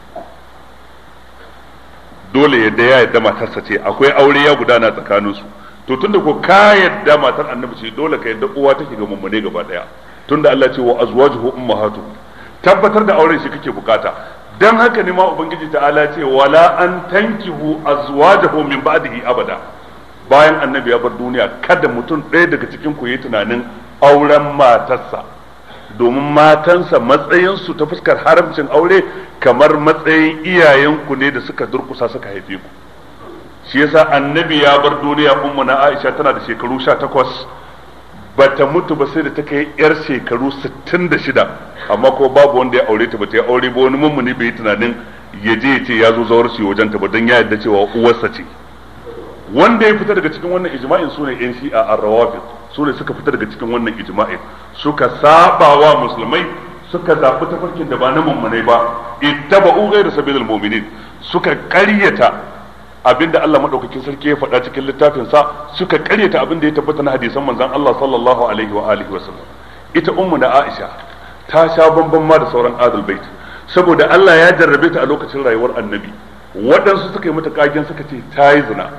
Dole yadda ya yadda matarsa ce, akwai aure ya gudana tsakaninsu. To tunda ko ka yadda matar annabi ce, dole ka yadda uwa take ga mummune gaba daya, tunda Allah ce wa azwajuhu ummahatuhum. Tabbatar da auren shi kake bukata. Dan haka ne ma ubangiji ta'ala ce wala an tankihu azwajahu min ba'dihi abada. Bayan annabi ya bar duniya, kada mutum ɗaya daga cikin ku yi tunanin auren matarsa, domin matansa matsayinsu ta fuskar haramcin aure kamar matsayin iyayenku ne da suka durkusa suka haife ku. Shi yasa annabi ya bar duniya, ummu na Aisha tana da shekaru 18, bata mutu ba sai da ta kai yar shekaru 66, amma ko babu wanda ya aure ta, bata yi aure ba. Wani mummuni bai yi tunanin ya je ya ce ya zo zawar shi wajen ta ba, don ya yarda cewa uwarsa ce. Wanda ya fita daga cikin wannan ijma'in sune yan shi'a ar-rawafid, sune suka fita daga cikin wannan ijma'in, suka saba wa musulmai, suka zaɓi tafarkin da ba na mummunai ba, ittaba'u ghayra sabilil mu'minin, suka ƙaryata abinda Allah madaukakin sarki ya faɗa cikin littafin sa, suka ƙaryata abinda ya tabbata na hadisan manzon Allah sallallahu alaihi wa alihi wasallam. Ita ummu na Aisha ta sha bamban ma da sauran ahlul bait, saboda Allah ya jarrabe ta a lokacin rayuwar annabi. Waɗansu suka yi mata kagen suka ce ta yi zina,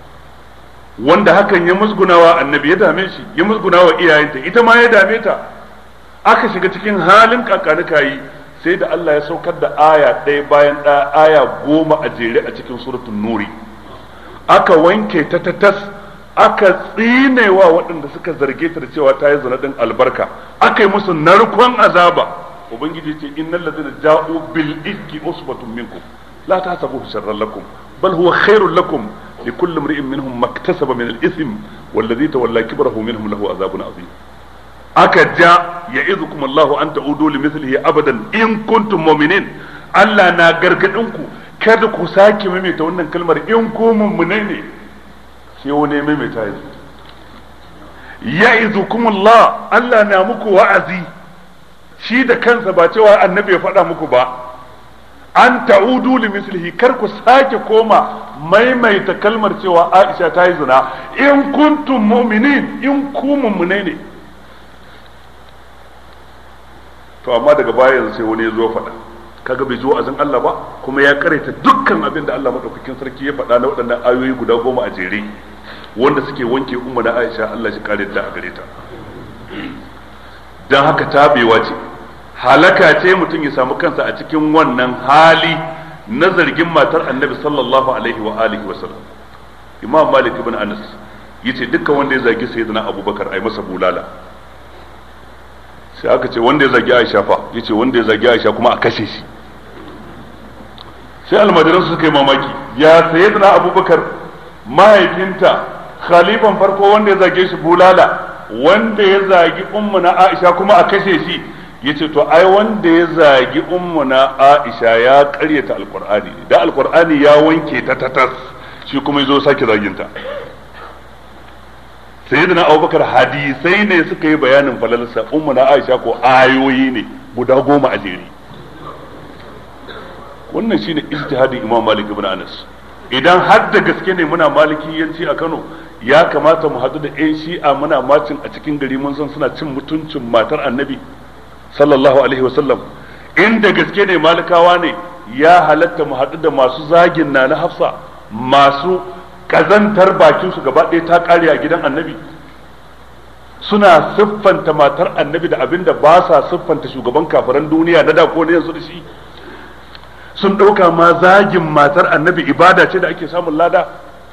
wanda hakan ya musgunawa annabi, ya dame shi, ya musgunawa iyayenta, ita ma ya dame ta. Aka shiga cikin halin kakanikayi, sai da Allah ya saukar da aya ɗaya bayan ɗaya, aya 10 a jere a cikin suratul nuri. Aka wanke ta tas, aka tsinewa waɗanda suka zarge ta da cewa ta yi zina ɗin albarka, aka yi musu narkon azaba. Ubangiji ce innal ladina ja'u bil ifki usbatun minkum la tahsabuhu sharran lakum bal huwa khairul lakum likulli imri'in minhum maktasaba min al-ithm walladhi tawalla kibrahu minhum lahu azabun azim. Aka ja ya'idukum Allahu an ta'udu li mithlihi abadan in kuntum mu'minin. Allah na gargadin ku kada ku sake maimaita wannan kalmar in ku mu'mine ne. Sai wani maimaita yanzu. Ya'idukum Allah na muku wa'azi, shi da kansa ba cewa annabi ya faɗa muku ba. An ta'udu li mislihi, kar ku sake koma maimaita kalmar cewa Aisha ta yi zina in kuntum mu'minin, in ku mu'mine ne. To amma daga baya yanzu sai wani ya zo faɗa, kaga bai ji wa'azin Allah ba, kuma ya karaita dukkan abin da Allah madaukakin sarki ya faɗa na waɗannan ayoyi guda 10 a jere, wanda suke wanke umma da Aisha, Allah shi kare da a gare ta. Dan haka tabewa ce, halaka ce mutum ya samu kansa a cikin wannan hali na zargin matar annabi sallallahu alaihi wa alihi wa sallam. Imam Malik ibn Anas yace dukkan wanda ya zagi sayyidina Abubakar ai masa bulala. Sai aka ce wanda ya zagi Aisha fa, yace wanda ya zagi Aisha kuma a kashe shi. Sai almajiran su suka yi mamaki, ya sayyidina Abubakar mahaifinta khalifan farko wanda ya zage shi bulala, wanda ya zagi ummu na Aisha kuma a kashe shi. Yace to ai wanda ya zagi ummu na Aisha ya karyata alqur'ani, da alqur'ani ya wanke ta tatas, shi kuma yazo sake zaginta. Sayyidina Abubakar hadisai ne suka yi bayanin falalarsa, ummu na Aisha ko ayoyi ne guda 10 a jere. Wannan shine ijtihadin Imam Malik ibn Anas. Idan har da gaske ne muna malikiyanci a Kano, ya kamata mu hadu da ƴan Shi'a muna macin a cikin gari, mun san suna cin mutuncin matar Annabi sallallahu alaihi wasallam. Inda gaske ne malikawa ne, ya halatta mu hadu da masu zagin na Hafsa, masu kazantar bakin su gaba ɗaya ta kare a gidan Annabi, suna siffanta matar Annabi da abinda ba sa siffanta shugaban kafiran duniya na da ko ne yanzu da shi. Sun ɗauka ma zagin matar Annabi ibada ce da ake samun lada.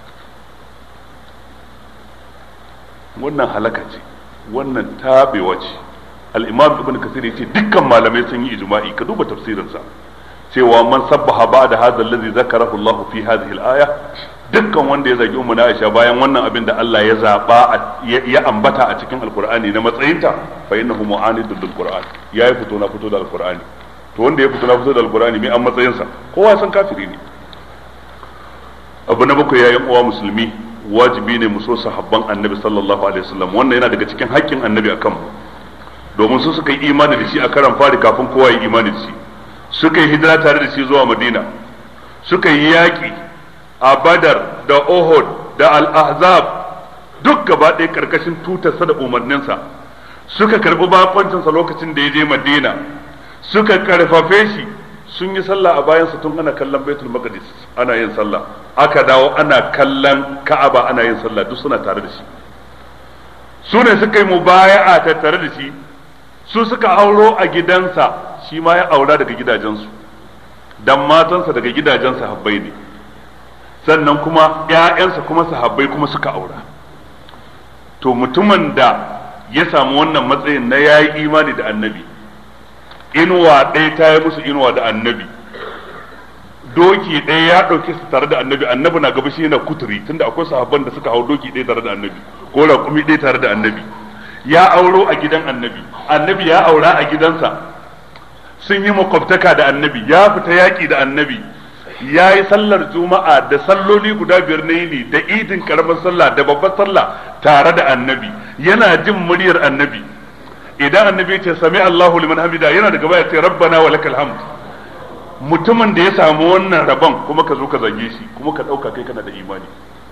Wannan halaka ce, wannan tabewa ce. Al-Imam Ibn Kathir yace dukkan malamai sun yi ijma'i, ka duba tafsirinsa, cewa man sabbaha ba'da hadha allazi zakarahu Allah fi hadhihi al-aya, dukkan wanda ya zagi ummu Aisha bayan wannan abin da Allah ya zaba ya ambata a cikin Al-Qur'ani na matsayinta, fa innahu mu'anidun lil Qur'an, yayi fito na fito da Al-Qur'ani. To wanda ya fito na fito da Al-Qur'ani me an matsayinsa? Kowa san kafiri ne. Abu na bakwai yayin uwa musulmi, wajibi ne mu so sahabban Annabi sallallahu alaihi wasallam. Wannan yana daga cikin haƙƙin Annabi akan mu, domin su suka yi imani da shi a karan fari kafin kowa ya imani da shi. suka yi hijira tare da shi zuwa Madina, suka yi yaƙi a Badar da Uhud da Al-Ahzab, duk gaba ɗaya ƙarƙashin tutarsa da umarninsa. Suka karɓi bakoncinsa lokacin da ya je Madina, suka karfafe shi, sun yi sallah a bayansa tun ana kallon Baitul Maqdis ana yin sallah, aka dawo ana kallon Ka'aba ana yin sallah, duk suna tare da shi. Su ne suka yi mubaya'a tattare da shi, su suka auro a gidansa, shi ma ya aura daga gidajensu, dan matansa daga gidajen sahabbai ne, sannan kuma ƴaƴansa kuma sahabbai kuma suka aura. To mutumin da ya samu wannan matsayin na yayi imani da annabi, inuwa ɗaya ta yi musu inuwa da annabi, doki ɗaya ya ɗauke su tare da annabi, annabi na gaba shi yana kuturi, tunda akwai sahabban da suka hau doki ɗaya tare da annabi ko raƙumi ɗaya tare da annabi. Ya auro a gidan annabi, annabi ya aura a gidansa, sun yi makwabtaka da annabi, ya fita yaƙi da annabi, ya yi sallar juma'a da salloli guda 5 na yini da idin karamar sallah da babbar sallah tare da annabi, yana jin muryar annabi. Idan annabi ce sami Allahu liman hamida, yana da gaba ya ce rabbana wa lakal hamd. Mutumin da ya samu wannan rabon kuma ka zo ka zage shi, kuma ka ɗauka kai kana da imani.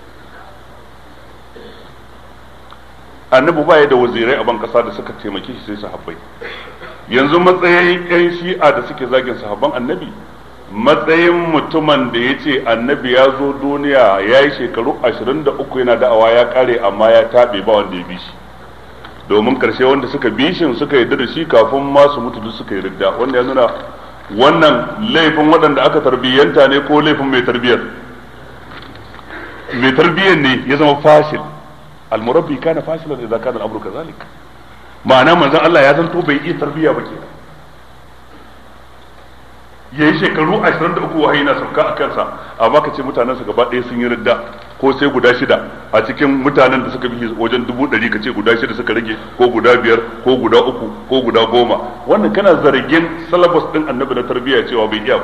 Annabi baya da wazirai a ban kasa da suka taimake shi sai sahabbai. Yanzu matsayin yan shi'a da suke zagin sahabban annabi, matsayin mutumin da ya ce annabi ya zo duniya ya yi shekaru 23 yana da'awa ya kare amma ya taɓe ba wanda ya bi shi, domin karshe wanda suka bi shi suka yarda da shi kafin ma su mutu duk suka yi ridda. Wanda ya nuna wannan laifin waɗanda aka tarbiyyanta ne ko laifin mai tarbiyyar? Mai tarbiyyar ne ya zama fashil. Al-murabbi kana fashilan idza kana al-amru kadhalik. Ma'ana manzon Allah ya zanto bai iya tarbiyya ba kenan. Yayi shekaru 23 wahayi na sauka a kansa, amma ka ce mutanen sa gaba ɗaya sun yi ridda, ko sai guda 6 a cikin mutanen da suka bi wajen 100 ka ce guda 6 suka rage, ko guda 5 ko guda 3 ko guda 10. Wannan kana zargin salafus din annabi na tarbiyya cewa bai iya ba.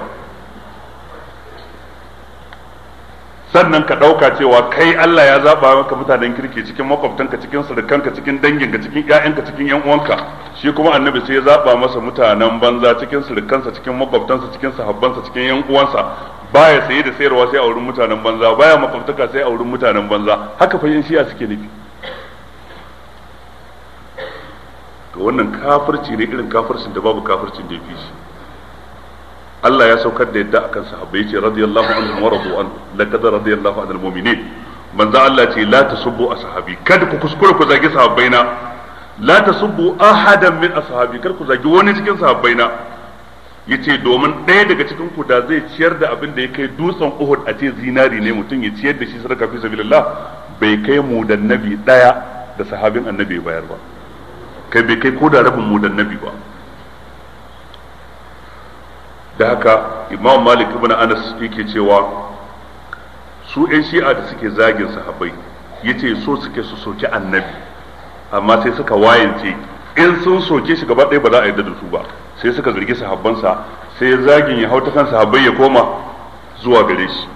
Sannan ka ɗauka cewa kai Allah ya zaɓa maka mutanen kirki cikin makwabtanka, cikin surukanka, cikin danginka, cikin ƴaƴanka, cikin ƴan uwanka. Shi kuma annabi sai ya zaɓa masa mutanen banza cikin surukansa, cikin makwabtansa, cikin sahabbansa, cikin ƴan uwansa. Baya saye da sayarwa sai a wurin mutanen banza, baya makwabtaka sai a wurin mutanen banza. Haka fa yin shi'a suke nufi. To wannan kafirci ne irin kafircin da babu kafircin da ya fi shi. Allah ya saukar da yadda akan sahabbai, yace radiyallahu anhum wa radu an, laqad radiyallahu anil mu'minin. Manzo Allah ce la tasubbu ashabi, kada ku kuskure ku zagi sahabbaina. La tasubbu ahadan min ashabi, kada ku zagi wani cikin sahabbaina. Yace domin ɗaya daga cikin ku da zai ciyar da abin da ya kai dutsen Uhud a ce zinari ne, mutum ya ciyar da shi sadaka fi sabilillah, bai kai mu da nabi ɗaya da sahabin annabi bayar ba, kai bai kai ko da rabin mu da nabi ba. Da haka Imam Malik ibn Anas yake cewa su ƴan shi'a da suke zagin sahabbai, yace so suke su soki annabi, amma sai suka wayance in sun soke shi gaba ɗaya ba za a yarda da su ba, sai suka zargi sahabbansa, sai zagin ya hau ta kan sahabbai ya koma zuwa gare shi.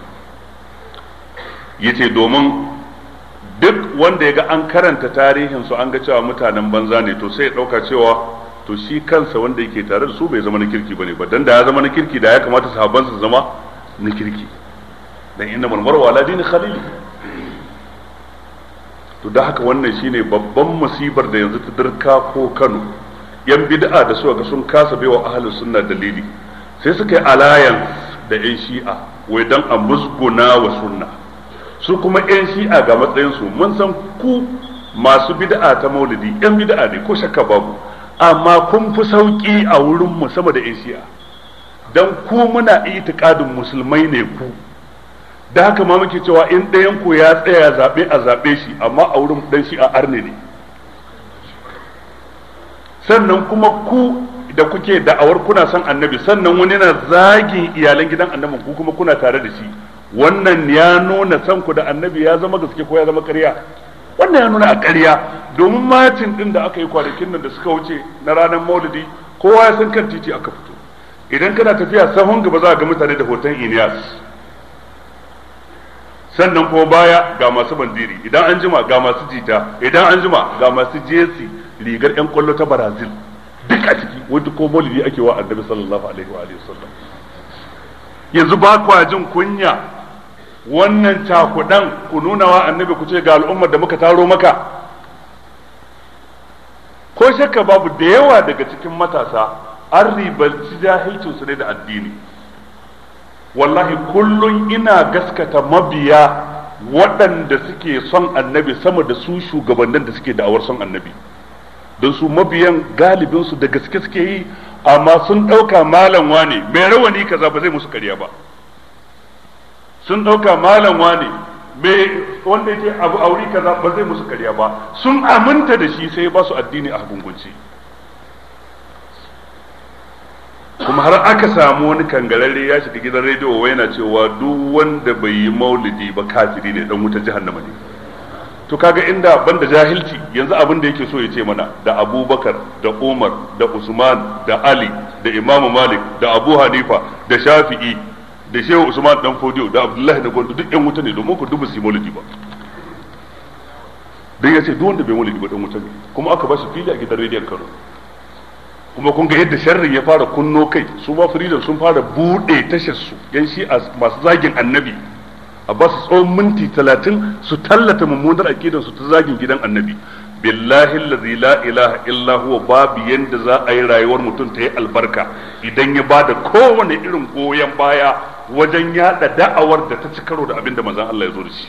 Yace domin duk wanda ya ga an karanta tarihin su an ga cewa mutanen banza ne, to sai ya ɗauka cewa to shi kansa wanda yake tare da su bai zama na kirki bane ba, dan da ya zama na kirki da ya kamata sahabban su zama na kirki, dan inna man marwa ala dini khalili. To da haka wannan shine babban musibar da yanzu ta dirka ko Kano. Yan bid'a da suka ga sun kasa baiwa ahlus sunna dalili, sai suka yi alliance da yan shi'a wai dan a musguna wa sunna. Su kuma yan shi'a ga matsayin su, mun san ku masu bid'a ta maulidi yan bid'a ne ko shakka babu, amma kun fi sauki a wurin mu sama da Shi'a, dan ku muna itikadin musulmai ne ku, da haka ma muke cewa in ɗayan ku ya tsaya zaɓe a zaɓe shi, amma a wurin dan Shi'a arne ne. Sannan kuma ku da kuke da'awar kuna son annabi, sannan wani yana zagin iyalan gidan annabin, ku kuma kuna tare da shi, wannan ya nuna san ku da annabi ya zama gaske ko ya zama ƙarya? Wannan ya nuna a ƙarya, domin macin din da aka yi kwanakin nan da suka wuce na ranar maulidi, kowa ya san kan titi aka fito. Idan kana tafiya sahun gaba za ga mutane da hoton Inyas, sannan kuma baya ga masu bandiri, idan an jima ga masu jita, idan an jima ga masu jesi rigar yan kwallo ta Brazil, duk a ciki wanda ko maulidi ake wa annabi sallallahu alaihi wa sallam. Yanzu ba kwa jin kunya wannan cakudan ku nuna wa annabi ku ce ga al'ummar da muka taro maka? Ko shakka babu da yawa daga cikin matasa an ribalci jahilcinsu ne da addini. Wallahi kullum ina gaskata mabiya waɗanda suke son annabi sama da su shugabannin da suke da'awar son annabi, don su mabiyan galibinsu da gaske suke yi, amma sun ɗauka malam wane mai rawani kaza ba zai musu ƙarya ba, sun ɗauka malam wane mai wanda yake abu auri kaza ba zai musu ƙarya ba, sun aminta da shi sai ba su addini a gungunci. Kuma har aka samu wani kangararre ya shiga gidan rediyo yana cewa duk wanda bai yi maulidi ba kafiri ne, dan wutar jahannama ne. To kaga inda banda jahilci yanzu abin da yake so ya ce mana da Abubakar da Umar da Usman da Ali da Imam Malik da Abu Hanifa da Shafi'i da Shehu Usman dan Fodiyo da Abdullahi da Gondo duk yan wuta ne, domin ku dubu su maulidi ba. Dan ya ce duk wanda bai maulidi ba dan wuta ne, kuma aka ba shi fili a gidan rediyon Kano. Kuma kun ga yadda sharrin ya fara kunno kai, su ma freedom sun fara bude tashar su yan shi masu zagin annabi a ba su tsawon minti 30 su tallata mummunar akidar su ta zagin gidan annabi. Billahi allazi la ilaha illa huwa babu yanda za a yi rayuwar mutum ta yi albarka idan ya bada kowane irin goyon baya wajen yada da'awar da ta ci karo da abin da manzon Allah ya zo da shi.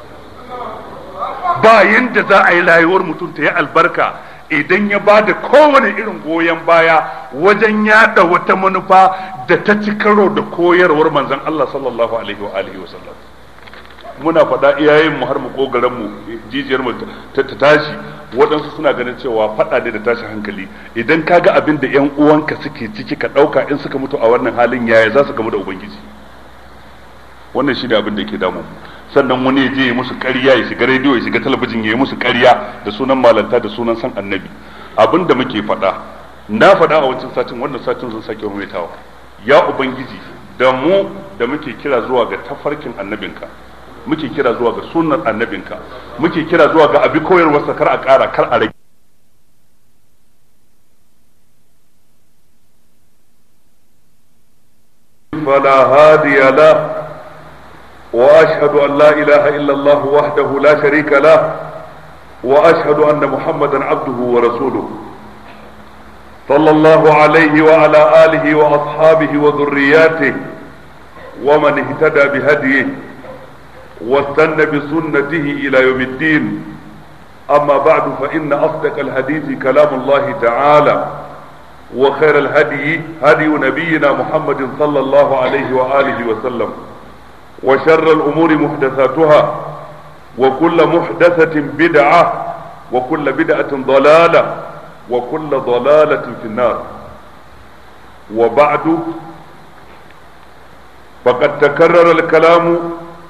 Ba yanda za a yi rayuwar mutum ta yi albarka idan ya ba da kowane irin goyon baya wajen yada wata manufa da ta ci karo da koyarwar manzon Allah sallallahu alaihi wa alihi wa sallam. Muna faɗa iyayen mu har mu kogaran mu jijiyar mu ta tashi, waɗansu suna ganin cewa faɗa ne da tashi hankali. Idan ka ga abin da ƴan uwanka suke ciki ka ɗauka in suka mutu a wannan halin yaya za su gamu da ubangiji. Wannan shi ne abin da ke damu. Sannan wani ya je ya musu ƙarya, ya shiga rediyo ya shiga talabijin ya yi musu ƙarya da sunan malanta da sunan san annabi. Abin da muke faɗa, na faɗa a wancan satin, wannan satin zan sake maimaitawa. Ya ubangiji, da mu da muke kira zuwa ga tafarkin annabinka, muke kira zuwa ga sunnar annabinka, muke kira zuwa ga abi koyarwarsa, kar a ƙara kar a rage. فلا هادي له وأشهد أن لا إله إلا الله وحده لا شريك له وأشهد أن محمدا عبده ورسوله صلى الله عليه وعلى آله وأصحابه وذرياته ومن اهتدى بهديه واستنى بسنته إلى يوم الدين. أما بعد، فإن أصدق الحديث كلام الله تعالى، وخير الهدي هدي نبينا محمد صلى الله عليه وآله وسلم، وشر الأمور محدثاتها، وكل محدثة بدعة، وكل بدعة ضلالة، وكل ضلالة في النار. وبعد، فقد تكرر الكلام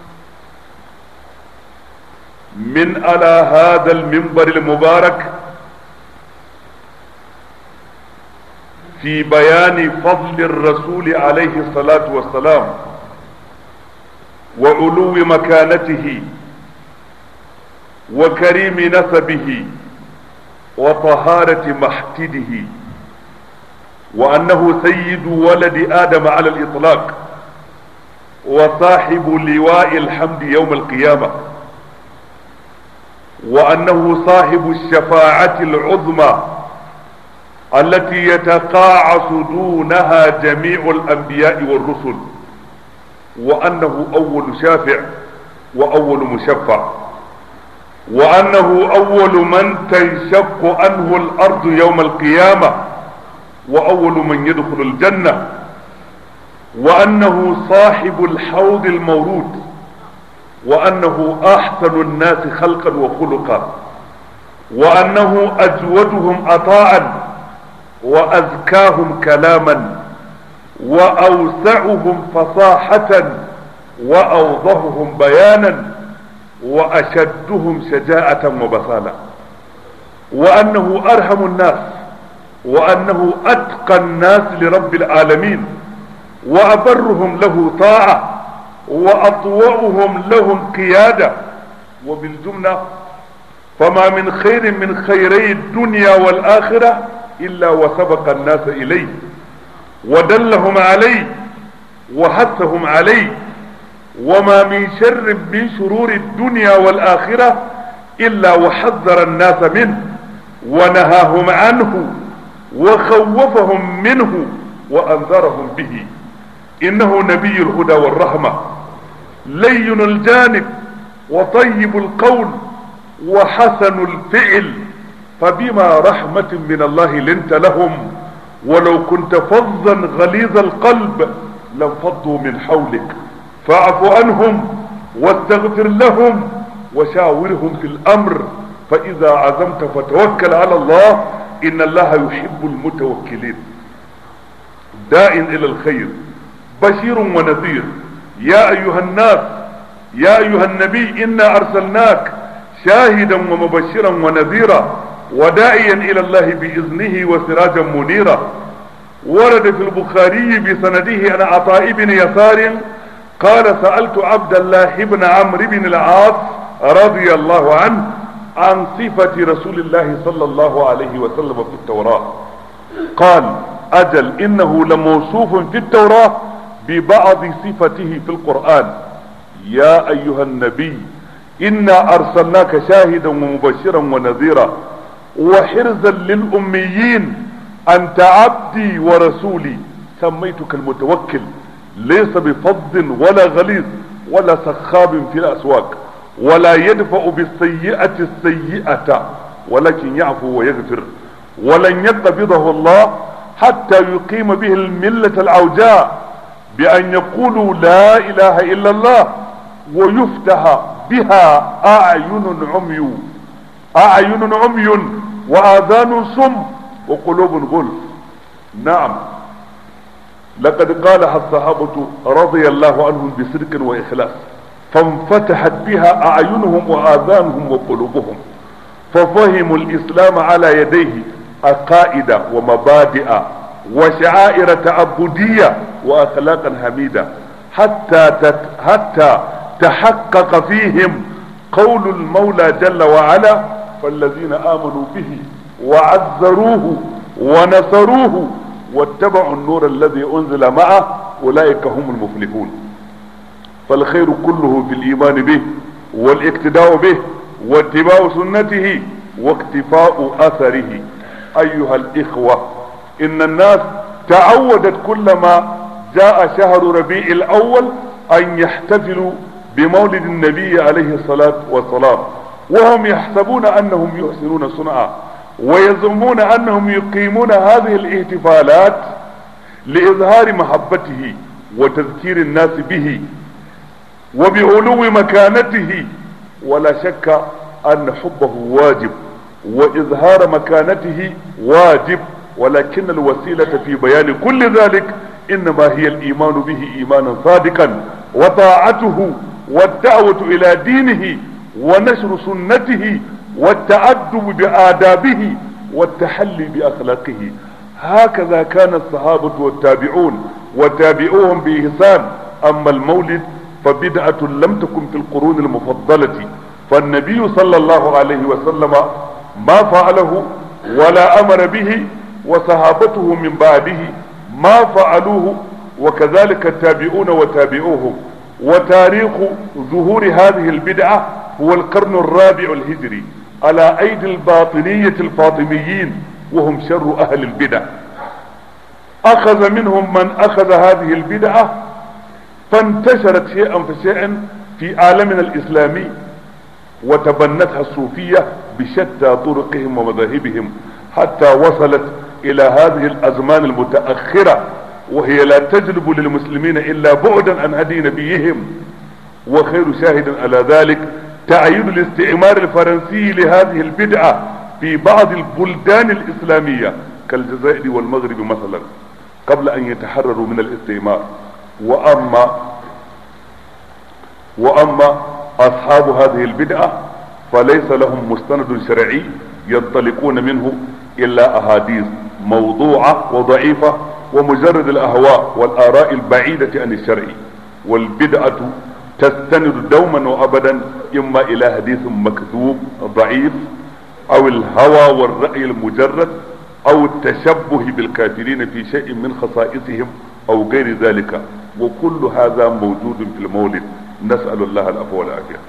من على هذا المنبر المبارك في بيان فضل الرسول عليه الصلاة والسلام وعلو مكانته وكريم نسبه وطهارة محتده، وأنه سيد ولد آدم على الإطلاق، وصاحب لواء الحمد يوم القيامة، وأنه صاحب الشفاعة العظمى التي يتقاعس دونها جميع الأنبياء والرسل، وأنه أول شافع وأول مشفع، وأنه أول من تنشق عنه الأرض يوم القيامة، وأول من يدخل الجنة، وأنه صاحب الحوض المورود، وأنه أحسن الناس خلقا وخلقا، وأنه أجودهم عطاء وأزكاهم كلاما وأوسعهم فصاحة وأوضحهم بيانا وأشدهم شجاعة وبصالة، وأنه أرحم الناس، وأنه أتقى الناس لرب العالمين، وأبرهم له طاعة، وأطوعهم له انقيادة. وبالجملة فما من خير من خيري الدنيا والآخرة إلا وسبق الناس إليه ودلهم عليه وحثهم عليه، وما من شر من شرور الدنيا والآخرة إلا وحذر الناس منه ونهاهم عنه وخوفهم منه وأنذرهم به. إنه نبي الهدى والرحمة، لين الجانب وطيب القول وحسن الفعل، فبما رحمة من الله لنت لهم، ولو كنت فظا غليظ القلب لانفضوا من حولك، فاعف عنهم واستغفر لهم وشاورهم في الأمر، فإذا عزمت فتوكل على الله إن الله يحب المتوكلين. داع إلى الخير بشير ونذير. يا أيها الناس، يا أيها النبي إنا أرسلناك شاهدا ومبشرا ونذيرا وداعيا إلى الله بإذنه وسراجا منيرا. ورد في البخاري بسنده عن عطاء بن يسار قال سألت عبد الله بن عمرو بن العاص رضي الله عنه عن صفة رسول الله صلى الله عليه وسلم في التوراة، قال أجل إنه لموصوف في التوراة ببعض صفته في القرآن. يا أيها النبي إنا أرسلناك شاهدا ومبشرا ونذيرا وحرزا للأميين أنت عبدي ورسولي، سميتك المتوكل، ليس بفظ ولا غليظ ولا سخاب في الأسواق، ولا يدفع بالسيئة السيئة ولكن يعفو ويغفر، ولن يقبضه الله حتى يقيم به الملة العوجاء بأن يقولوا لا إله إلا الله ويفتح بها أعين عمي وآذان صم وقلوب غلف. نعم، لقد قالها الصحابة رضي الله عنهم بصدق وإخلاص، فانفتحت بها أعينهم وآذانهم وقلوبهم، ففهموا الإسلام على يديه عقائد ومبادئ وشعائر تعبدية وأخلاقا حميدة، حتى تحقق فيهم قول المولى جل وعلا: فالذين آمنوا به وعزروه ونصروه واتبعوا النور الذي أنزل معه أولئك هم المفلحون. فالخير كله في الإيمان به والاقتداء به واتباع سنته واقتفاء أثره. أيها الإخوة، إن الناس تعودت كلما جاء شهر ربيع الأول أن يحتفلوا بمولد النبي عليه الصلاة والسلام، وهم يحسبون أنهم يحسنون صنعا ويزعمون أنهم يقيمون هذه الاحتفالات لإظهار محبته وتذكير الناس به وبعلو مكانته. ولا شك أن حبه واجب وإظهار مكانته واجب، ولكن الوسيلة في بيان كل ذلك إنما هي الإيمان به إيمانا صادقا، وطاعته والدعوة إلى دينه ونشر سنته والتأدب بآدابه والتحلي بأخلاقه. هكذا كان الصحابة والتابعون وتابعوهم بإحسان. أما المولد فبدعة لم تكن في القرون المفضلة، فالنبي صلى الله عليه وسلم ما فعله ولا أمر به، وصحابته من بعده ما فعلوه، وكذلك التابعون وتابعوهم. وتاريخ ظهور هذه البدعة هو القرن الرابع الهجري على أيدي الباطنية الفاطميين، وهم شر أهل البدع. أخذ منهم من أخذ هذه البدعة فانتشرت شيئا فشيئا في عالمنا الإسلامي، وتبنتها الصوفية بشتى طرقهم ومذاهبهم، حتى وصلت إلى هذه الأزمان المتأخرة، وهي لا تجلب للمسلمين إلا بعدا عن هدي نبيهم. وخير شاهد على ذلك تأييد الاستعمار الفرنسي لهذه البدعة في بعض البلدان الإسلامية كالجزائر والمغرب مثلا قبل أن يتحرروا من الاستعمار. وأما أصحاب هذه البدعة فليس لهم مستند شرعي ينطلقون منه إلا أحاديث موضوعة وضعيفة ومجرد الأهواء والآراء البعيدة عن الشرع. والبدعة تستند دوما وأبدا إما إلى حديث مكذوب ضعيف، أو الهوى والرأي المجرد، أو التشبه بالكافرين في شيء من خصائصهم أو غير ذلك، وكل هذا موجود في المولد، نسأل الله العفو والعافية.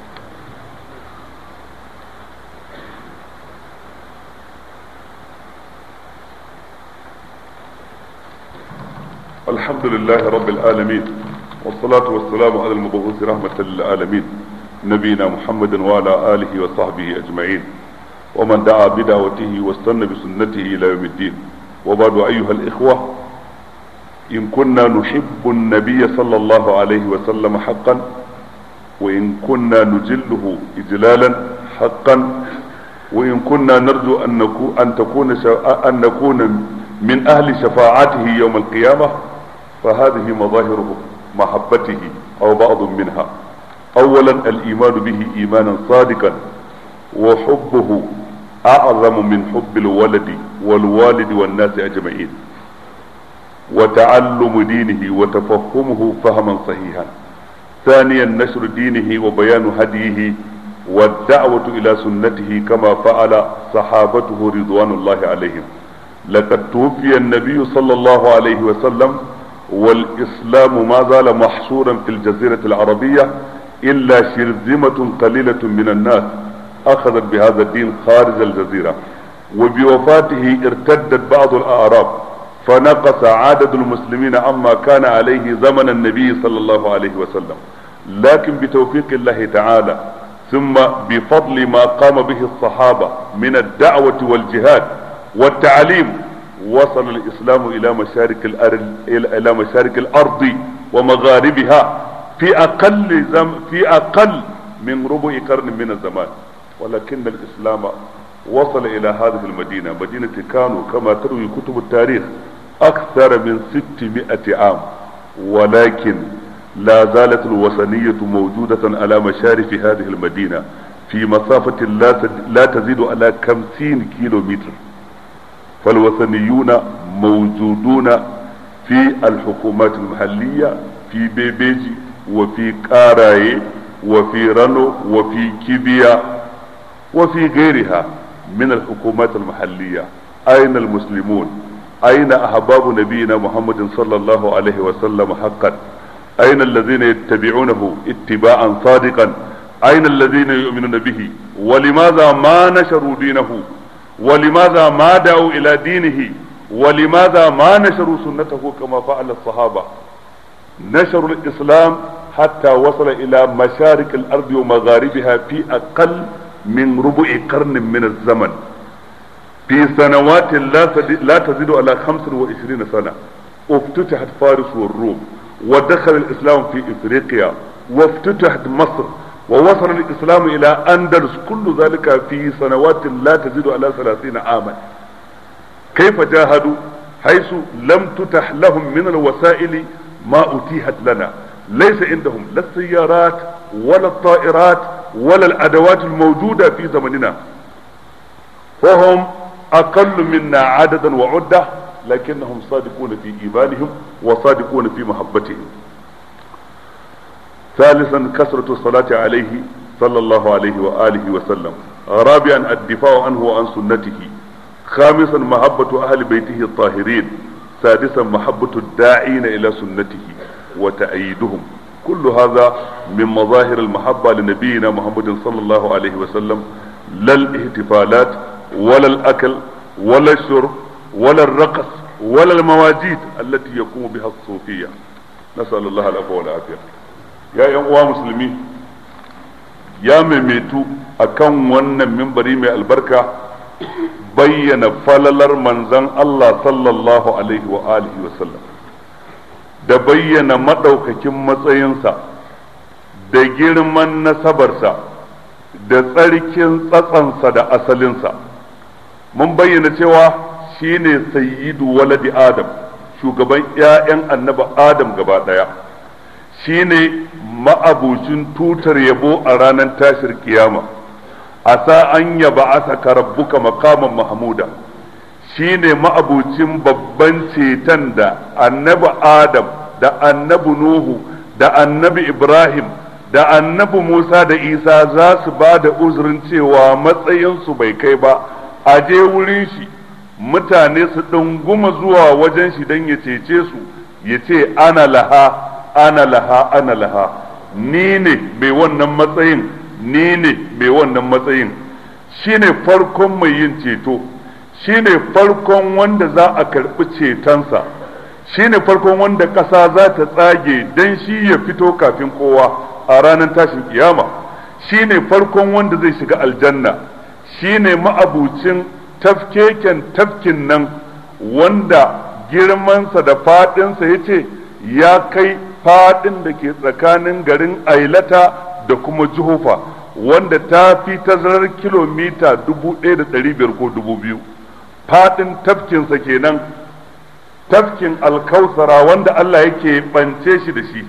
الحمد لله رب العالمين، والصلاة والسلام على المبعوث رحمة للعالمين نبينا محمد وعلى آله وصحبه أجمعين، ومن دعا بدعوته واستنى بسنته إلى يوم الدين. وبعد أيها الإخوة، إن كنا نحب النبي صلى الله عليه وسلم حقا، وإن كنا نجله إجلالا حقا، وإن كنا نرجو أن نكون من أهل شفاعته يوم القيامة، فهذه مظاهر محبته أو بعض منها. أولا الإيمان به إيمانا صادقا، وحبه أعظم من حب الولد والوالد والناس أجمعين، وتعلم دينه وتفهمه فهما صحيحا. ثانيا نشر دينه وبيان هديه والدعوة إلى سنته كما فعل صحابته رضوان الله عليهم. لقد توفي النبي صلى الله عليه وسلم والإسلام ما زال محصورا في الجزيرة العربية، إلا شرذمة قليلة من الناس أخذت بهذا الدين خارج الجزيرة. وبوفاته ارتدت بعض الأعراب فنقص عدد المسلمين عما كان عليه زمن النبي صلى الله عليه وسلم. لكن بتوفيق الله تعالى ثم بفضل ما قام به الصحابة من الدعوة والجهاد والتعليم، وصل الإسلام إلى مشارق الأرض ومغاربها في أقل من ربع قرن من الزمان. ولكن الإسلام وصل إلى هذه المدينة، مدينة كانوا كما تروي كتب التاريخ أكثر من 600 عام، ولكن لا زالت الوثنية موجودة على مشارف هذه المدينة في مسافة لا تزيد على 50 كيلو متر. فالوثنيون موجودون في الحكومات المحلية، في بيبيجي وفي كاراي وفي رنو وفي كيبيا وفي غيرها من الحكومات المحلية. أين المسلمون؟ أين أحباب نبينا محمد صلى الله عليه وسلم حقا؟ أين الذين يتبعونه اتباعا صادقا؟ أين الذين يؤمنون به؟ ولماذا ما نشروا دينه؟ ولماذا ما دعوا إلى دينه؟ ولماذا ما نشروا سنته كما فعل الصحابة؟ نشروا الإسلام حتى وصل إلى مشارق الأرض ومغاربها في أقل من ربع قرن من الزمن، في سنوات لا تزيد على 25 سنة. افتتحت فارس والروم، ودخل الإسلام في إفريقيا، وافتتحت مصر، ووصل الإسلام إلى أندلس، كل ذلك في سنوات لا تزيد على 30 عاما. كيف جاهدوا حيث لم تتح لهم من الوسائل ما أتيحت لنا؟ ليس عندهم لا السيارات ولا الطائرات ولا الأدوات الموجودة في زمننا، فهم أقل منا عددا وعدة، لكنهم صادقون في إيمانهم وصادقون في محبتهم. ثالثا كثرة الصلاة عليه صلى الله عليه وآله وسلم. رابعا الدفاع عنه وعن سنته. خامسا محبة أهل بيته الطاهرين. سادسا محبة الداعين إلى سنته وتأييدهم. كل هذا من مظاهر المحبة لنبينا محمد صلى الله عليه وسلم، لا الاحتفالات ولا الأكل ولا الشرب ولا الرقص ولا المواجيد التي يقوم بها الصوفية. نسأل الله العفو والعافية. يا أيها المسلمين، يا ميميتو akan wannan minbari mai albarka bayyana falalar manzon Allah sallallahu alaihi wa alihi wa sallam, da bayyana madaukakin matsayinsa da girman nasabarsa da tsarkin tsatsansa da asalinsa. Mun bayyana cewa shine sayyidu waladi Adam, shugaban ƴaƴan annabi Adam gaba daya, shine ma'abucin tutar yabo a ranar tashir kiyama. Asa an yaba asaka rabbuka maqaman mahmuda, shine ma'abucin babban ceton da annabi Adam da annabi Nuhu da annabi Ibrahim da annabi Musa da Isa za su ba da uzurin cewa matsayinsu bai kai ba, a je wurin shi mutane su ɗunguma zuwa wajen shi don ya cece su, ya ce ana laha ana laha ana laha, ni ne mai wannan matsayin, ni ne mai wannan matsayin. Shine farkon mai yin ceto, shine farkon wanda za a karɓi cetonsa, shine farkon wanda ƙasa za ta tsage don shi ya fito kafin kowa a ranar tashin kiyama, shine farkon wanda zai shiga aljanna, shine ma'abucin tafkin nan wanda girmansa da faɗinsa ya ce ya kai faɗin da ke tsakanin garin Ailata da kuma Juhufa, wanda ta fi tazarar kilomita 1,500 ko 2,000. Faɗin tafkinsa kenan, tafkin Alkausara wanda Allah yake ɓance shi da shi.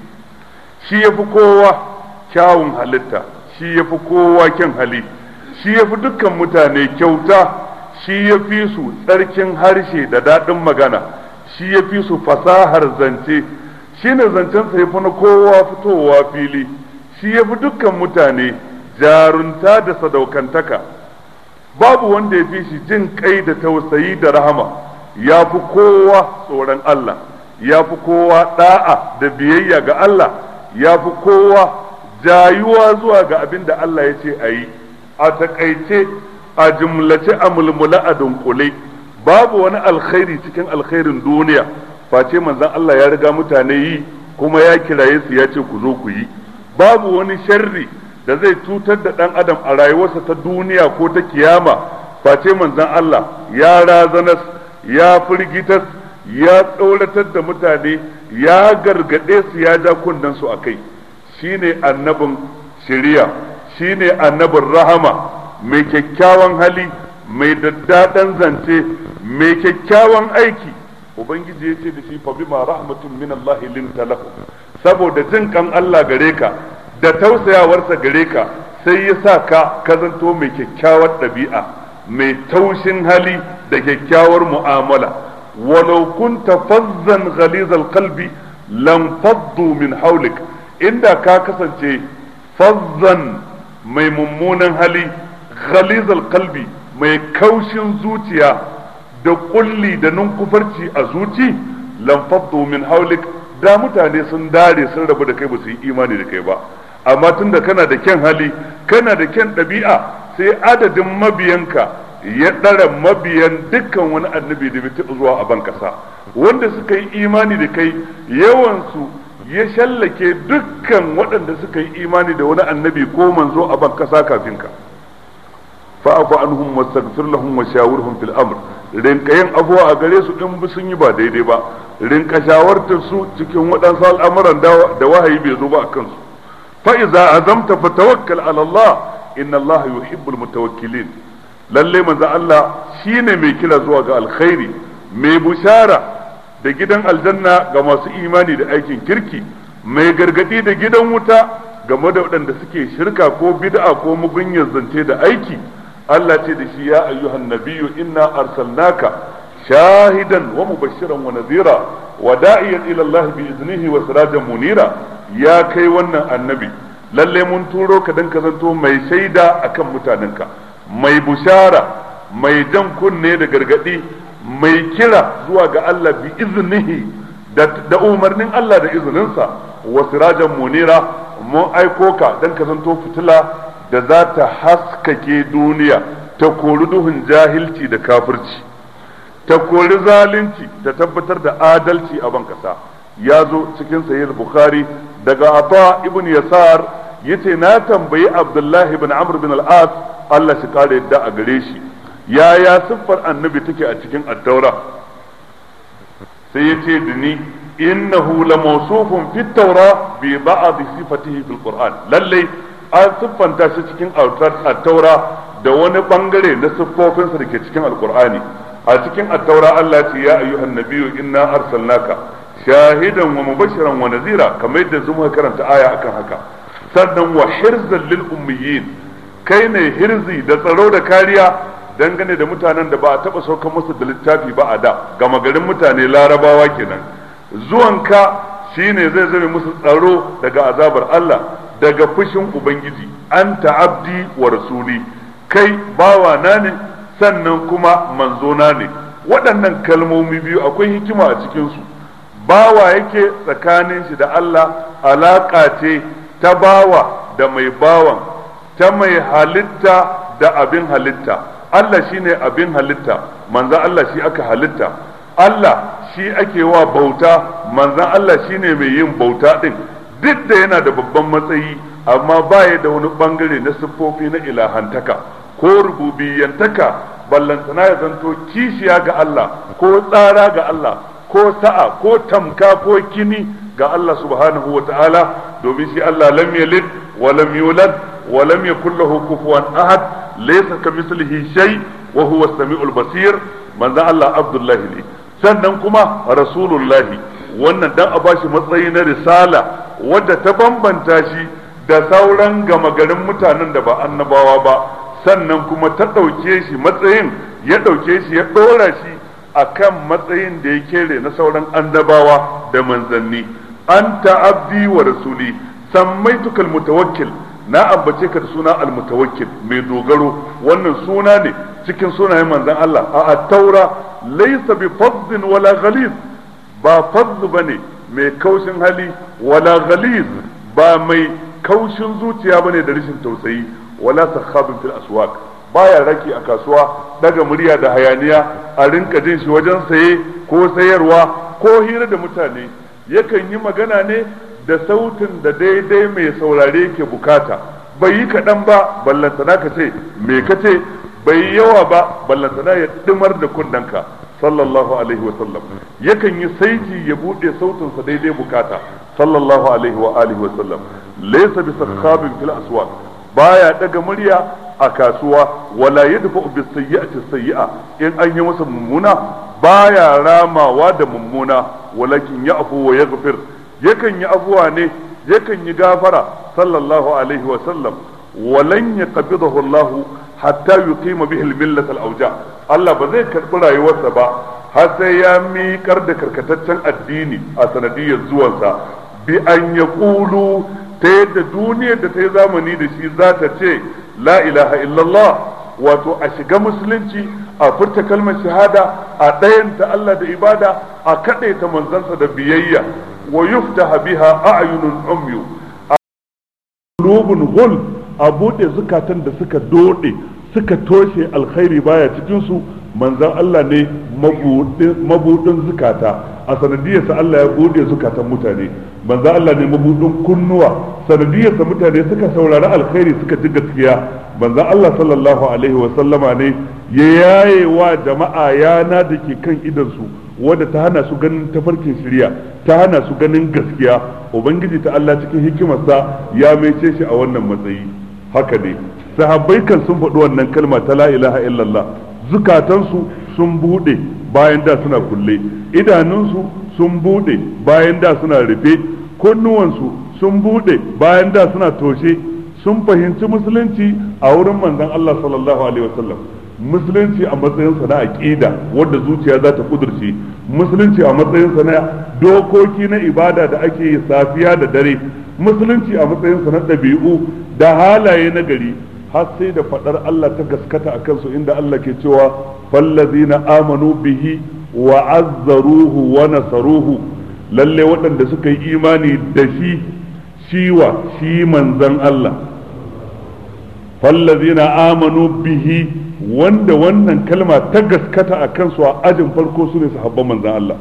Shi ya fi kowa kyawun halitta, shi ya fi kowa kyan hali, shi ya fi dukkan mutane kyauta, shi ya fi su tsarkin harshe da daɗin magana, shi ya fi su fasahar zance, shi ne zancensa ya fi na kowa fitowa fili, shi ya fi dukkan mutane jarunta da sadaukantaka. Babu wanda ya fi shi jin kai da tausayi da rahama, ya fi kowa tsoron Allah, ya fi kowa da'a da biyayya ga Allah, ya fi kowa jayuwa zuwa ga abin da Allah ya ce a yi. A takaice, a jumlace, a mulmula, a dunkule, babu wani alkhairi cikin alkhairin duniya face manzon Allah ya riga mutane yi, kuma ya kiraye su ya ce ku zo ku yi. Babu wani sharri da zai cutar da ɗan adam a rayuwarsa ta duniya ko ta kiyama face manzon Allah ya razanas, ya firgitas, ya tsoratar da mutane, ya gargaɗe su, ya ja kunnen su akai. Shine annabin shari'a, shine annabin rahama, mai kyakkyawan hali, mai daddaɗan zance, mai kyakkyawan aiki. Ubangiji ya ce da shi fa bima rahmatun min Allah linta lahu, saboda jin kan Allah gare ka da tausayawarsa gare ka sai ya sa ka zanto mai kyakkyawar ɗabi'a, mai taushin hali da kyakkyawar mu'amala. Walau kunta fazzan ghalizal qalbi lam faddu min hawlik, inda ka kasance fazzan mai mummunan hali, ghalizal qalbi mai kaushin zuciya da kulli da nunkufarci a zuci, lam faddu min hawlik, da mutane sun dare sun rabu da kai ba su yi imani da kai ba. Amma tunda kana da kyan hali, kana da kyan ɗabi'a, sai adadin mabiyanka ya ɗara mabiyan dukkan wani annabi da bai taɓa zuwa a ban ƙasa. Wanda suka yi imani da kai yawansu ya shallake dukkan waɗanda suka yi imani da wani annabi ko manzo a ban ƙasa kafin ka. Fa'afu anhum wastaghfir lahum wa shawirhum fil amr, rinka yin abuwa a gare su in sun yi ba daidai ba, rinka shawartar su cikin waɗansu al'amuran da wahayi bai zo ba a kansu. Fa iza azamta fatawakkal ala Allah, inna Allah yuhibbul mutawakkilin. Lalle manzo Allah shine mai kira zuwa ga alkhairi, mai bushara da gidan aljanna ga masu imani da aikin kirki, mai gargadi da gidan wuta game da waɗanda suke shirka ko bid'a ko mugunyar zance da aiki. Allah ce da shi ya ayyuhan nabiyyu inna arsalnaka shahidan wa mubashiran wa nadhira wa da'iyan ila Allah bi iznihi wa sirajan munira. Ya kai wannan annabi, lalle mun turo ka dan ka zanto mai shaida akan mutanenka, mai bushara, mai jan kunne da gargadi, mai kira zuwa ga Allah bi iznihi da umarnin Allah da izininsa, wa sirajan munira, mun aiko ka dan ka zanto fitila da za ta haskake duniya, ta kori duhun jahilci da kafirci, ta kori zalunci, ta tabbatar da adalci a ban kasa. Ya zo cikin sahih Bukhari daga Ata ibn Yasar yace na tambayi Abdullahi ibn Amr bin al-As, Allah shi kare yadda a gare shi, yaya siffar annabi take a cikin at-Taura? Sai yace da ni innahu la mawsufun fi at-Taura bi ba'd sifatihi fil Qur'an. Lalle an siffanta shi cikin at-Taura da wani bangare na siffofinsa da ke cikin Al-Qur'ani. A cikin at-Taura Allah ce ya ayyuhan nabiyyu inna arsalnaka shahidan wa mubashiran wa nazira, kamar yadda zuma karanta aya akan haka. Sannan wa hirzan lil ummiyin, kai ne hirzi da tsaro da kariya dangane da mutanen da ba a taba saukar musu da littafi ba a da, gama garin mutane larabawa kenan. Zuwanka shine zai zame musu tsaro daga azabar Allah, daga fushin ubangiji. Anta abdi wa rasuli, kai bawa na ne sannan kuma manzo na ne. waɗannan kalmomi biyu akwai hikima a cikinsu. Bawa yake tsakanin shi da Allah alaƙa ce ta bawa da mai bawan, ta mai halitta da abin halitta. Allah shine abin halitta, manzan Allah shi aka halitta. Allah shi ake wa bauta, manzan Allah shine mai yin bauta din. Duk da yana da babban matsayi, amma baya da wani bangare na siffofi na ilahantaka ko rububiyantaka, ballantana ya zanto kishiya ga Allah ko tsara ga Allah ko sa'a ko tamka ko kini ga Allah subhanahu wa ta'ala, domin shi Allah lam yalid wa lam yulad wa lam yakul lahu kufuwan ahad, laysa kamithlihi shay wa huwa as-sami'ul basir. manzon Allah Abdullahi ne, sannan kuma rasulullahi, wannan dan a bashi matsayi na risala wadda ta bambanta shi da sauran gama garin mutanen da ba annabawa ba, sannan kuma ta ɗauke shi matsayin, ya ɗauke shi ya ɗora shi akan matsayin da ya kere na sauran annabawa da manzanni. Anta abdi wa rasuli sammaituka almutawakkil, na ambace ka da suna almutawakkil, mai dogaro. Wannan suna ne cikin sunayen manzon Allah a at-taura. Laysa bi fazzin wala ghaliz, ba fazz bane mai kaushin hali, wala ghaliz ba mai kaushin zuciya bane da rashin tausayi, wala sakhabin fil aswaq, baya raki a kasuwa daga murya da hayaniya a rinka jin shi wajen saye ko sayarwa ko hira da mutane. Yakan yi magana ne da sautin da daidai mai saurare ke bukata, bai yi kaɗan ba ballantana ka ce me ka ce, bai yi yawa ba ballantana ya dimar da kundanka sallallahu alaihi wa sallam. Yakan yi saiti ya buɗe sautinsa daidai bukata sallallahu alaihi wa alihi wa sallam. Laysa bi sakhabin fil aswaq, baya daga murya a kasuwa, wala yadfa bis sayyi'ati sayyi'a, in an yi masa mummuna baya ramawa da mummuna, walakin ya'fu wa yaghfir, yakan yi afuwa ne, yakan yi gafara sallallahu alaihi wa sallam. walan yaqbidahu Allah hatta yuqima bihi al-millat al-awja, Allah ba zai karbi rayuwarsa ba har sai ya miƙar da karkataccen addini a sanadiyar zuwansa, bi an yaqulu, ta yadda duniyar da ta yi zamani da shi za ta ce la ilaha illallah, wato a shiga musulunci, a furta kalmar shahada, a ɗayanta Allah da ibada, a kaɗaita manzansa da biyayya. wa yuftaha biha a'yunun umyu, qulubun ghul, a buɗe zukatan da suka dode suka toshe alkhairi baya cikin su. manzan Allah ne mabudin zukata, a sanadiyarsa Allah ya bude zukatan mutane. manzan Allah ne mabudin kunnuwa, sanadiyarsa mutane suka saurari alkhairi suka ji gaskiya. manzan Allah sallallahu alaihi wa sallama ne ya yaye wa jama'a yana da ke kan idansu, wadda ta hana su ganin tafarkin shirya, ta hana su ganin gaskiya. ubangiji ta Allah cikin hikimarsa ya maice shi a wannan matsayi. haka ne sahabbai kan sun faɗi wannan kalma ta la ilaha illallah, zukatansu sun bude bayan da suna kulle, idanunsu sun bude bayan da suna rufe, kunnuwansu sun bude bayan da suna toshe. sun fahimci musulunci a wurin manzon Allah sallallahu alaihi wasallam, musulunci a matsayinsa na aqida wanda zuciya za ta kudurce, musulunci a matsayinsa na dokoki na ibada da ake yi safiya da dare, musulunci a matsayinsa na ɗabi'u da halaye na gari, har sai da faɗar Allah ta gaskata a kansu, inda Allah ke cewa fallazina amanu bihi wa azzaruhu wa nasaruhu, lalle waɗanda suka yi imani da shi, shi manzan Allah. fallazina amanu bihi, wanda wannan kalma ta gaskata a kansu a ajin farko su ne sahabban manzan Allah.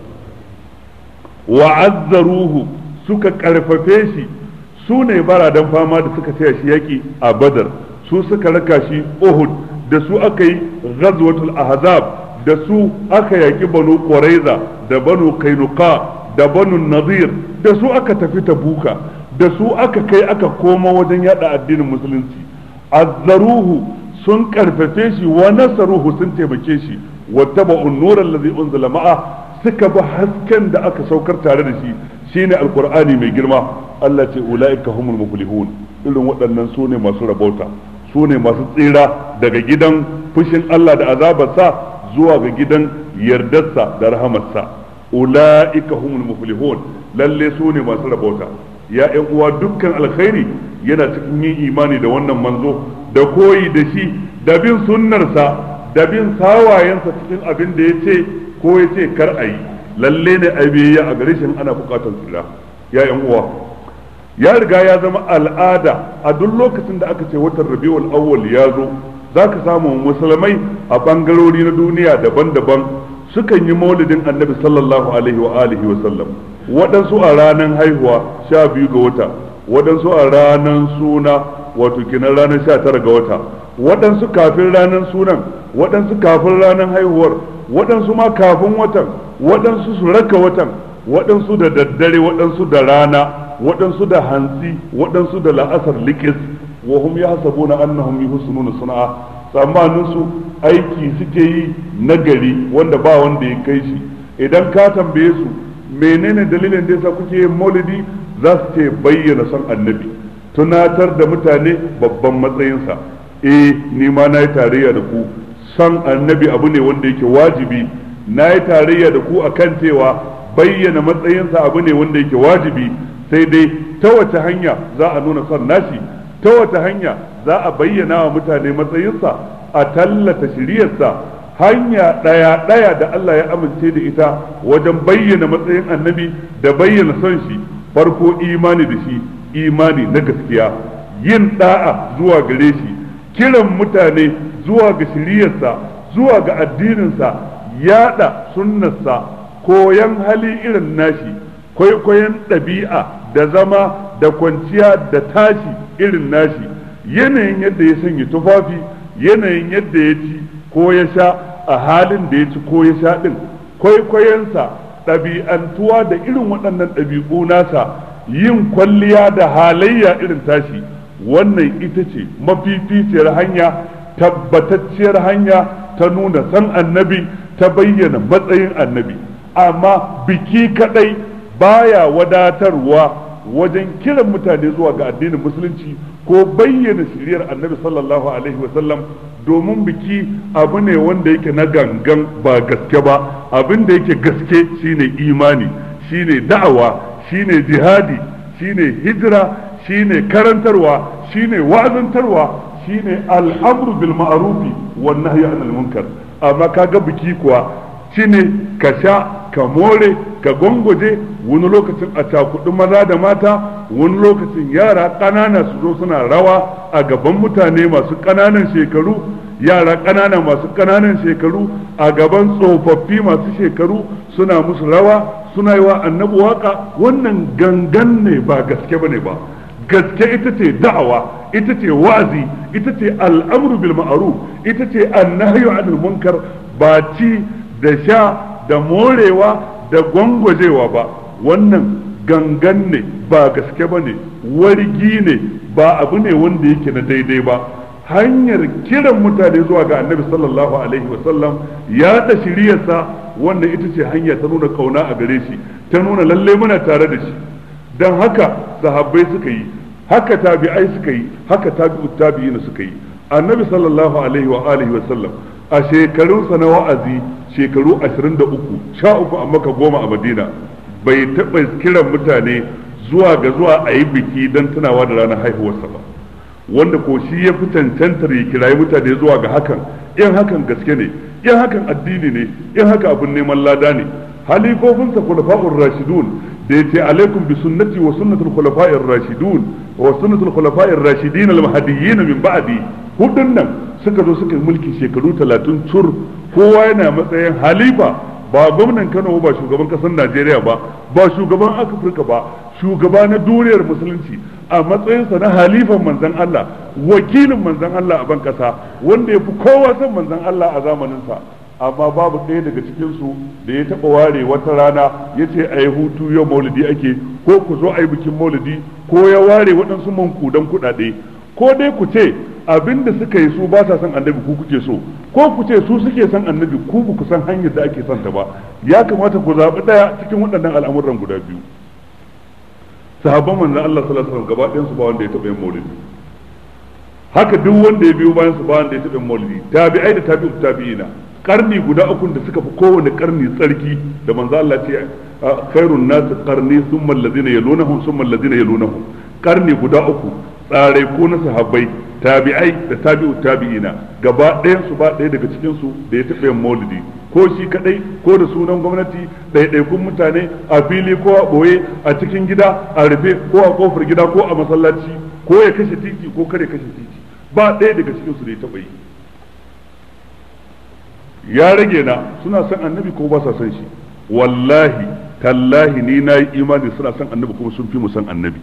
wa azzaruhu, suka karfafe shi, su ne baradan fama da suka taya shi yaki a Badar, su suka raka shi Uhud, da su aka yi ghazwatul ahzab, da su aka yaki banu Quraiza da banu Kainuka da banu Nadir, da su aka tafi Tabuka, da su aka kai aka koma wajen yada addinin musulunci. azzaruhu, sun karfafe shi, wa nasaruhu, sun taimake shi, wattaba'un nura allazi unzila ma'a, suka bi hasken da aka saukar tare da shi, shine alqur'ani mai girma. Allah ce ulaika humul muflihun, irin waɗannan su ne masu rabauta, su ne masu tsira daga gidan fushin Allah da azabarsa zuwa ga gidan yardarsa da rahamarsa. ulaika humul muflihun, lalle su ne masu rabauta. ya ƴan uwa, dukkan alkhairi yana cikin yin imani da wannan manzo, da koyi da shi, da bin sunnarsa, da bin sawayensa cikin abin da ya ce ko ya ce kar a yi, lalle ne a biyayya a gare shi ana bukatar tsira. Ya yan uwa, ya riga ya zama al'ada a duk lokacin da aka ce watan Rabiul Awwal ya zo, zaka samu musulmai a bangarori na duniya daban-daban sukan yi maulidin Annabi sallallahu alaihi wa alihi wa sallam, waɗansu a ranar haihuwa 12 ga wata, waɗansu a ranar suna wato kinan ranar 19 ga wata, waɗansu kafin ranar sunan, waɗansu kafin ranar haihuwar, waɗansu ma kafin watan, waɗansu su raka watan, waɗansu da daddare, waɗansu da rana, waɗansu da hantsi, waɗansu da la'asar likis, wa hum yahsabuna annahum yuhsinuna sun'a, tsammanin su aiki suke yi nagari wanda ba wanda ya kai shi. Idan ka tambaye su menene dalilin da yasa kuke yin maulidi, za su ce bayyana son annabi, tunatar da mutane babban matsayinsa. Ni ma na yi tarayya da ku, son annabi abu ne wanda yake wajibi, na yi tarayya da ku akan cewa bayyana matsayinsa abu ne wanda yake wajibi, sai dai ta wace hanya za a nuna son nashi, ta wace hanya za a bayyana wa mutane matsayinsa, a tallata shiriyarsa. Hanya ɗaya da Allah ya amince da ita wajen bayyana matsayin annabi da bayyana son shi, farko imani da shi, imani na gaskiya, yin da'a zuwa gare shi, kiran mutane zuwa ga shiriyarsa, zuwa ga addininsa, yada sunnarsa, koyan hali irin nashi, kwaikwayon ɗabi'a da zama da kwanciya da tashi irin nashi, yanayin yadda ya sanya tufafi, yanayin yadda ya ci ko ya sha a halin da ya ci ko ya sha ɗin, kwaikwayonsa, ɗabi'antuwa da irin waɗannan ɗabi'u nasa, yin kwalliya da halayya irin tashi, wannan ita ce mafificiyar hanya, tabbatacciyar hanya ta nuna san annabi, ta bayyana matsayin annabi. Amma biki kadai baya wadatarwa wajen kiran mutane zuwa ga addinin musulunci ko bayyana shiriyar annabi sallallahu alaihi wasallam, domin biki abu ne wanda yake na gangan ba gaske ba. Abin da yake gaske shine imani, shine da'awa, shine jihadi, shine hijira, shine karantarwa, shine wa'azantarwa, shine al'amru bil ma'rufi wan nahyi anil munkar. Amma kaga biki kuwa shine ka sha, ka more, ka gongoje, wani lokacin a cakudu maza da mata, wani lokacin yara ƙanana su zo suna rawa a gaban mutane masu ƙananan shekaru, yara ƙanana masu ƙananan shekaru a gaban tsofaffi masu shekaru suna musu rawa, suna yi wa annabi waka. Wannan gangan ne, ba gaske bane ba. Gaske ita ce da'awa, ita ce wa'azi, ita ce al'amru bil ma'ruf, ita ce annahyu anil munkar, ba ci da sha da morewa da gwangwajewa ba. Wannan gangan ne, ba gaske ba ne, wargi ne, ba abu ne wanda yake na daidai ba. Hanyar kiran mutane zuwa ga annabi sallallahu alaihi wasallam, ya da shiriyarsa, wannan ita ce hanya ta nuna kauna a gare shi, ta nuna lalle muna tare da shi. Don haka sahabbai suka yi, haka tabi'ai suka yi, haka tabi'ut tabi'ina suka yi. Annabi sallallahu alaihi wa alihi wasallam a shekarunsa na wa'azi, shekaru 23, 13 a Makka, 10 a Madina, bai taɓa kiran mutane zuwa a yi biki don tunawa da ranar haihuwarsa ba, wanda ko shi ya fi cancantar ya kirayi mutane zuwa ga hakan, in hakan gaske ne, in hakan addini ne, in haka abin neman lada ne. Halifofinsa khulafa'ur rashidun da ya ce alaikum bi sunnati wa sunnatul khulafa'ir rashidun wa sunnatul khulafa'ir rashidin al-mahdiyyin min ba'di, hudun nan suka zo suka mulki shekaru 30 cur, kowa yana matsayin halifa, ba gwamnan Kano ba, shugaban kasar Najeriya ba, ba shugaban Afirka ba, shugaba na duniyar musulunci, a matsayinsa na halifan manzon Allah, wakilin manzon Allah a ban kasa, wanda ya fi kowa san manzon Allah a zamaninsa. Amma babu ɗaya daga cikinsu da ya taɓa ware wata rana ya ce a yi hutu yau maulidi ake, ko ku zo a yi bikin maulidi, ko ya ware waɗansu mankudan kuɗaɗe. Ko dai ku ce abin da suka yi su ba sa son annabi ku kuke so, ko ku ce su suke son annabi ku ba ku san hanyar da ake son ta ba. Ya kamata ku zaɓi ɗaya cikin waɗannan al'amuran guda biyu. Sahabban manzon Allah sallallahu alaihi wasallam gaba ɗayan su ba wanda ya taɓa yin maulidi, haka duk wanda ya biyo bayan su ba wanda ya taɓa yin maulidi. Tabi'ai da tabi'ut tabi'ina, karni guda uku da suka fi kowane karni tsarki, da manzo Allah ce khairun nas qarni thumma alladhina yalunahum thumma alladhina yalunahum. Karni guda uku tsare ko na sahabbai tabi'ai da tabi'u tabi'ina gaba ɗayan su ba ɗaya daga cikin su da ya taɓa yin maulidi ko shi kadai ko da sunan gwamnati ɗaiɗaikun mutane a fili ko a ɓoye a cikin gida a rufe ko a kofar gida ko a masallaci ko ya kashe titi ko kare kashe titi ba ɗaya daga cikin su da ya taɓa yi. Ya rage na suna son annabi ko ba sa son shi. Wallahi tallahi ni na yi imani suna son annabi kuma sun fi mu son annabi.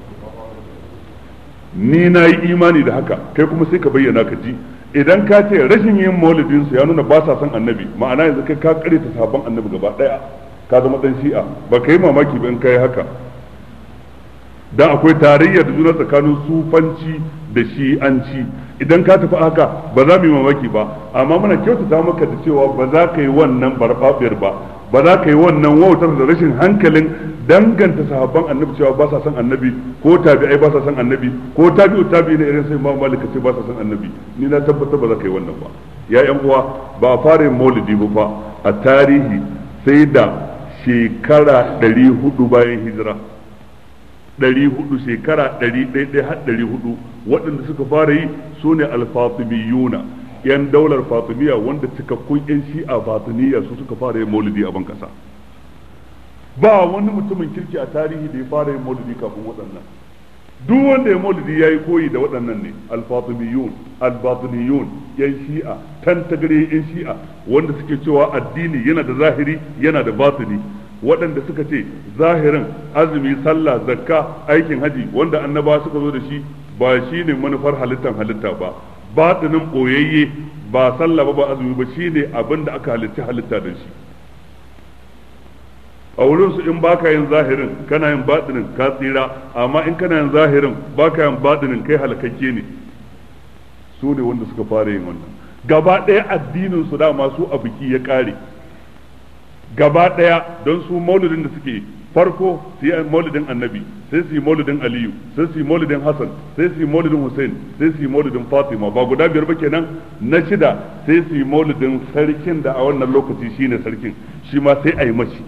Ni na yi imani da haka kai kuma sai ka bayyana ka ji. Idan ka ce rashin yin maulidin su ya nuna ba sa son annabi, ma'ana yanzu kai ka kare ta sabon annabi gaba daya ka zama dan shi'a, ba ka yi mamaki ba in kai haka. Dan akwai tarayya da juna tsakanin sufanci da shi'anci. Idan ka tafi haka ba za mu yi mamaki ba, amma muna kyautata maka da cewa ba za ka yi wannan barbabiyar ba za ka yi wannan wautar da rashin hankalin danganta sahabban annabi cewa ba sa son annabi ko tabi'ai ba sa son annabi ko tabi'u tabi'i na irin sai Imam Malik ce ba sa son annabi. Ni na tabbata ba za ka yi wannan ba. Ya yan uwa, ba a fara yin maulidi ba fa a tarihi sai da shekara 400 bayan hijira. 400 shekara 100 har 400 waɗanda suka fara yi su ne al-fatimiyuna, yan daular fatimiyya wanda cikakkun yan shi'a fatimiyya su suka fara yin maulidi a ban kasa. Ba wani mutumin kirki a tarihi da ya fara yin maulidi kafin waɗannan. Duk wanda ya maulidi ya yi koyi da waɗannan ne, al-fatimiyun, al-batiniyun, yan shi'a, tantagare yan shi'a wanda suke cewa addini yana da zahiri yana da batini. Waɗanda suka ce zahirin azumi, sallah, zakka, aikin haji wanda annaba suka zo da shi ba shi ne manufar halittar halitta ba, batinin ɓoyayye ba sallah ba azumi ba shi ne abin da aka halitta halitta da shi. A wurinsu in baka yin zahirin kana yin batinin ka tsira, amma in kana yin zahirin baka yin batinin kai halakakke ne. Su ne wanda suka fara yin wannan. Gaba ɗaya addinin su dama su a biki ya ƙare. Gaba ɗaya don su maulidin da suke farko su yi maulidin annabi, sai su yi maulidin aliyu, sai su yi maulidin hassan, sai su yi maulidin hussein, sai su yi maulidin fatima, ba guda biyar ba kenan. Na shida sai su yi maulidin sarkin da a wannan lokaci shine sarkin, shi ma sai a yi mashi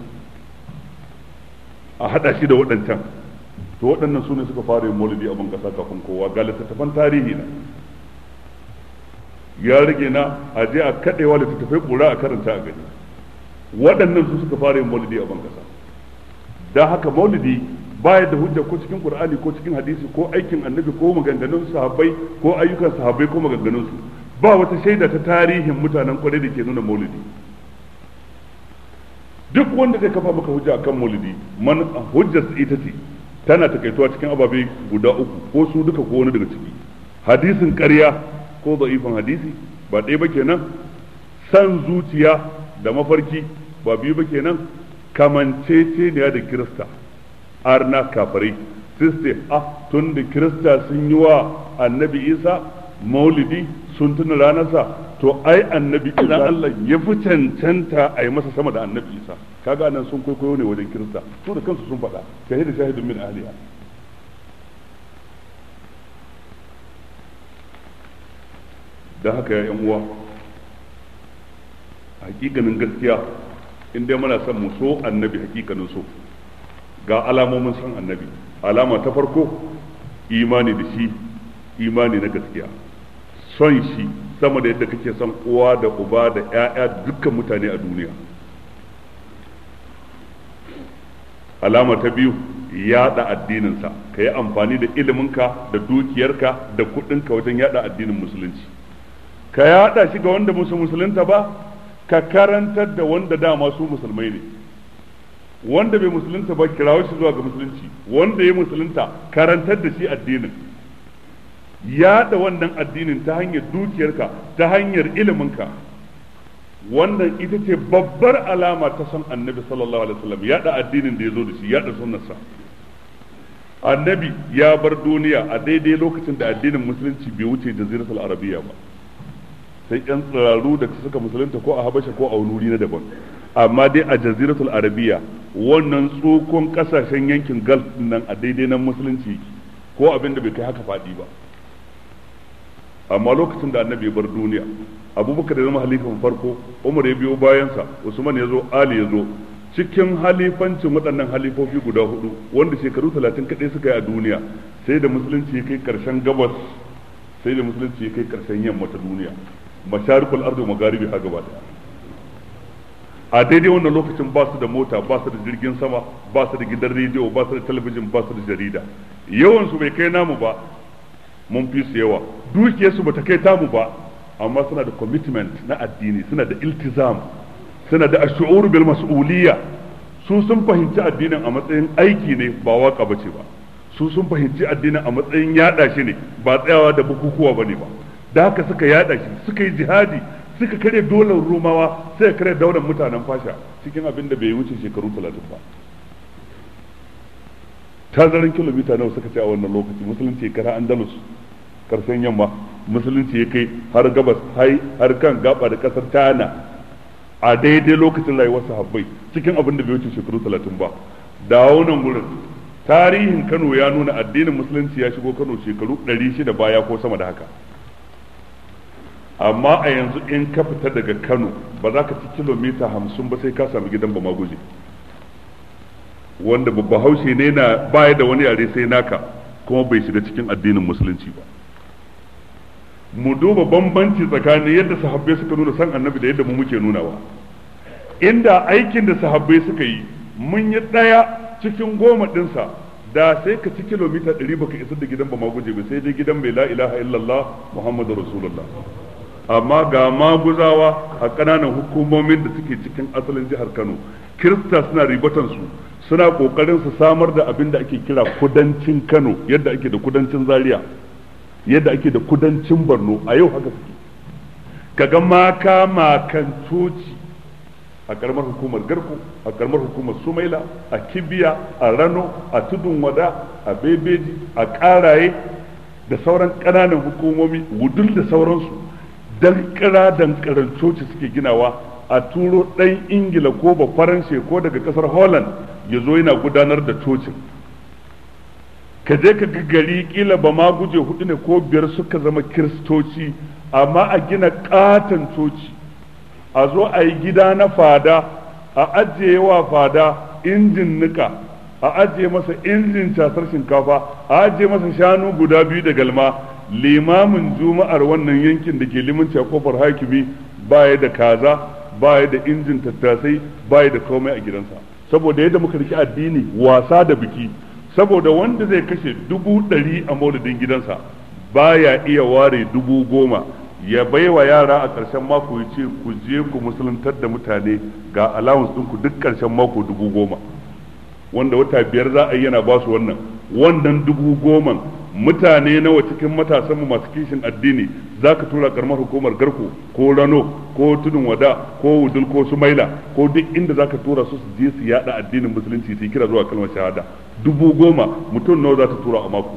a hada shi da waɗancan. To waɗannan su ne suka fara yin maulidi a ban ƙasa kafin kowa. Ga littattafan tarihi na ya rage na a je a kaɗewa littattafai ƙura a karanta a gani. Waɗannan su suka fara yin maulidi a ban ƙasa. Da haka maulidi baya da hujja ko cikin Qur'ani ko cikin hadisi ko aikin annabi ko maganganun sahabbai ko ayyukan sahabbai ko maganganun su. Ba wata shaida ta tarihin mutanen kwarai da ke nuna maulidi. Duk wanda zai kafa maka hujja akan maulidi, hujjar ita ce tana takaituwa cikin ababe guda uku ko su duka ko wani daga ciki. Hadisin ƙarya ko da'ifan hadisi ba ɗaya ba kenan. San zuciya da mafarki ba biyu ba kenan. Kamanceceniya da Kirista, arna kafirai sai tun da Kirista sun yi wa annabi Isa maulidi sun tuna ranarsa, to ai annabi Isa Allah ya fi cancanta a yi masa sama da annabi Isa. Kaga nan sun kwaikwayo ne wajen Kirista, su da kansu sun faɗa shahidun min ahliha. Da haka ya uwa, hakikanin gaskiya in dai muna son mu so annabi hakikanin so, ga alamomin son annabi. Alama ta farko imani da shi, imani na gaskiya, son shi sama da yadda kake son uwa da uba da ƴaƴa dukkan mutane a duniya. Alama ta biyu yada addininsa, ka yi amfani da iliminka da dukiyarka da kuɗinka wajen yada addinin musulunci. Ka yada shi ga wanda musulunta ba, ka karantar da wanda dama su musulmai ne. Wanda bai musulunta ba kirawo shi zuwa ga musulunci, wanda ya musulunta karantar da shi addinin. Yada wannan addinin ta hanyar dukiyarka, ta hanyar iliminka, wannan ita ce babbar alama ta son annabi sallallahu alaihi wasallam. Yada addinin da ya zo da shi, yada sunnarsa. Annabi ya bar duniya a daidai lokacin da addinin musulunci bai wuce jaziratul arabiya ba, sai yan tsiraru da suka musulunta ko a habasha ko a wuri na daban. Amma dai a jaziratul arabiya, wannan tsokon kasashen yankin gulf nan a daidai nan musulunci ko abin da bai kai haka faɗi ba. Amma lokacin da annabi ya bar duniya, abubakar ya zama halifan farko, umar ya biyo bayansa, usman ya zo, ali ya zo. Cikin halifancin waɗannan halifofi guda hudu wanda shekaru 30 kaɗai suka yi a duniya, sai da musulunci ya kai ƙarshen gabas sai da musulunci ya kai karshen yamma ta duniya, masharikul ardu magharibi ha gaba daya. A daidai wannan lokacin ba su da mota, ba su da jirgin sama, ba su da gidan rediyo, ba su da talabijin, ba su da jarida. Yawan su bai kai namu ba, mun fi su yawa. Dukiyar su bata kai tamu ba, amma suna da commitment na addini, suna da iltizam, suna da ash'ur bil mas'uliyya. Su sun fahimci addinin a matsayin aiki ne, ba waka bace ba. Su sun fahimci addinin a matsayin yada shi ne, ba tsayawa da bukukuwa bane ba. Da haka suka yada shi, suka yi jihadi, suka kare dolar Romawa, sai kare daular mutanen Fasha cikin abin da bai wuce shekaru 30 ba. Tazarin kilomita nawa suka ce a wannan lokaci? Musulunci ya kara Andalus karshen yamma, musulunci ya kai har gabas, har kan gaba da kasar China a daidai lokacin rayuwar sahabbai cikin abin da bai wuce shekaru 30 ba. Da wannan gurin tarihin Kano ya nuna addinin musulunci ya shigo Kano shekaru 600 baya ko sama da haka. Amma a yanzu in ka fita daga Kano ba za ka ci kilomita 50 ba sai ka sami gidan Bamaguje, wanda babba haushe ne na baya da wani yare sai naka, kuma bai shiga cikin addinin musulunci ba. Mu duba bambanci tsakanin yadda sahabbai suka nuna san annabi da yadda mu muke nunawa. Inda aikin da sahabbai suka yi mun yi ɗaya cikin 10 ɗinsa, da sai ka ci kilomita 100 baka isar da gidan Bamaguje ba, sai dai gidan mai la ilaha illallah Muhammadu Rasulullah. Amma ga maguzawa a ƙananan hukumomin da suke cikin asalin jihar Kano, Kirista suna ribatan su, suna kokarin su samar da abin da ake kira kudancin Kano, yadda ake da kudancin Zaria, yadda ake da kudancin Borno. A yau haka suke, kaga makan coci a karamar hukumar Garko, a karamar hukumar Sumaila, a Kibiya, a Rano, a Tudun Wada, a Bebeji, a Karaye da sauran ƙananan hukumomi, Wudul da sauransu. Dankaran coci suke ginawa, a turo ɗan Ingila ko ba Faranshe ko daga ƙasar Holland ya zo yana gudanar da cocin. Ka je ka gari kila ba ma guje 4 ne ko 5 suka zama kiristoci, amma a gina ƙaton coci, a zo a yi gida na fada, a ajiye wa fada injin nika, a ajiye masa injin casar shinkafa, a ajiye masa shanu guda 2 da galma. Limamin juma'ar wannan yankin da ke limanci a kofar hakimi baya da kaza, baya da injin tattasai, baya da komai a gidansa. Saboda yadda muka riki addini wasa da biki, saboda wanda zai kashe 100 a maulidin gidansa baya iya ware 10,000 ya baiwa yara a ƙarshen mako ya ce ku je ku musuluntar da mutane ga allowance ɗinku duk ƙarshen mako 10,000, wanda wata 5 za a yi yana ba su wannan 10,000 mutane nawa cikin matasan mu masu kishin addini zaka tura karamar hukumar Garko ko Rano ko Tudun Wada ko Wudul ko Sumaila ko duk inda zaka tura su je su yada addinin musulunci su kira zuwa kalmar shahada? 10,000 mutum nawa za ta tura a mako?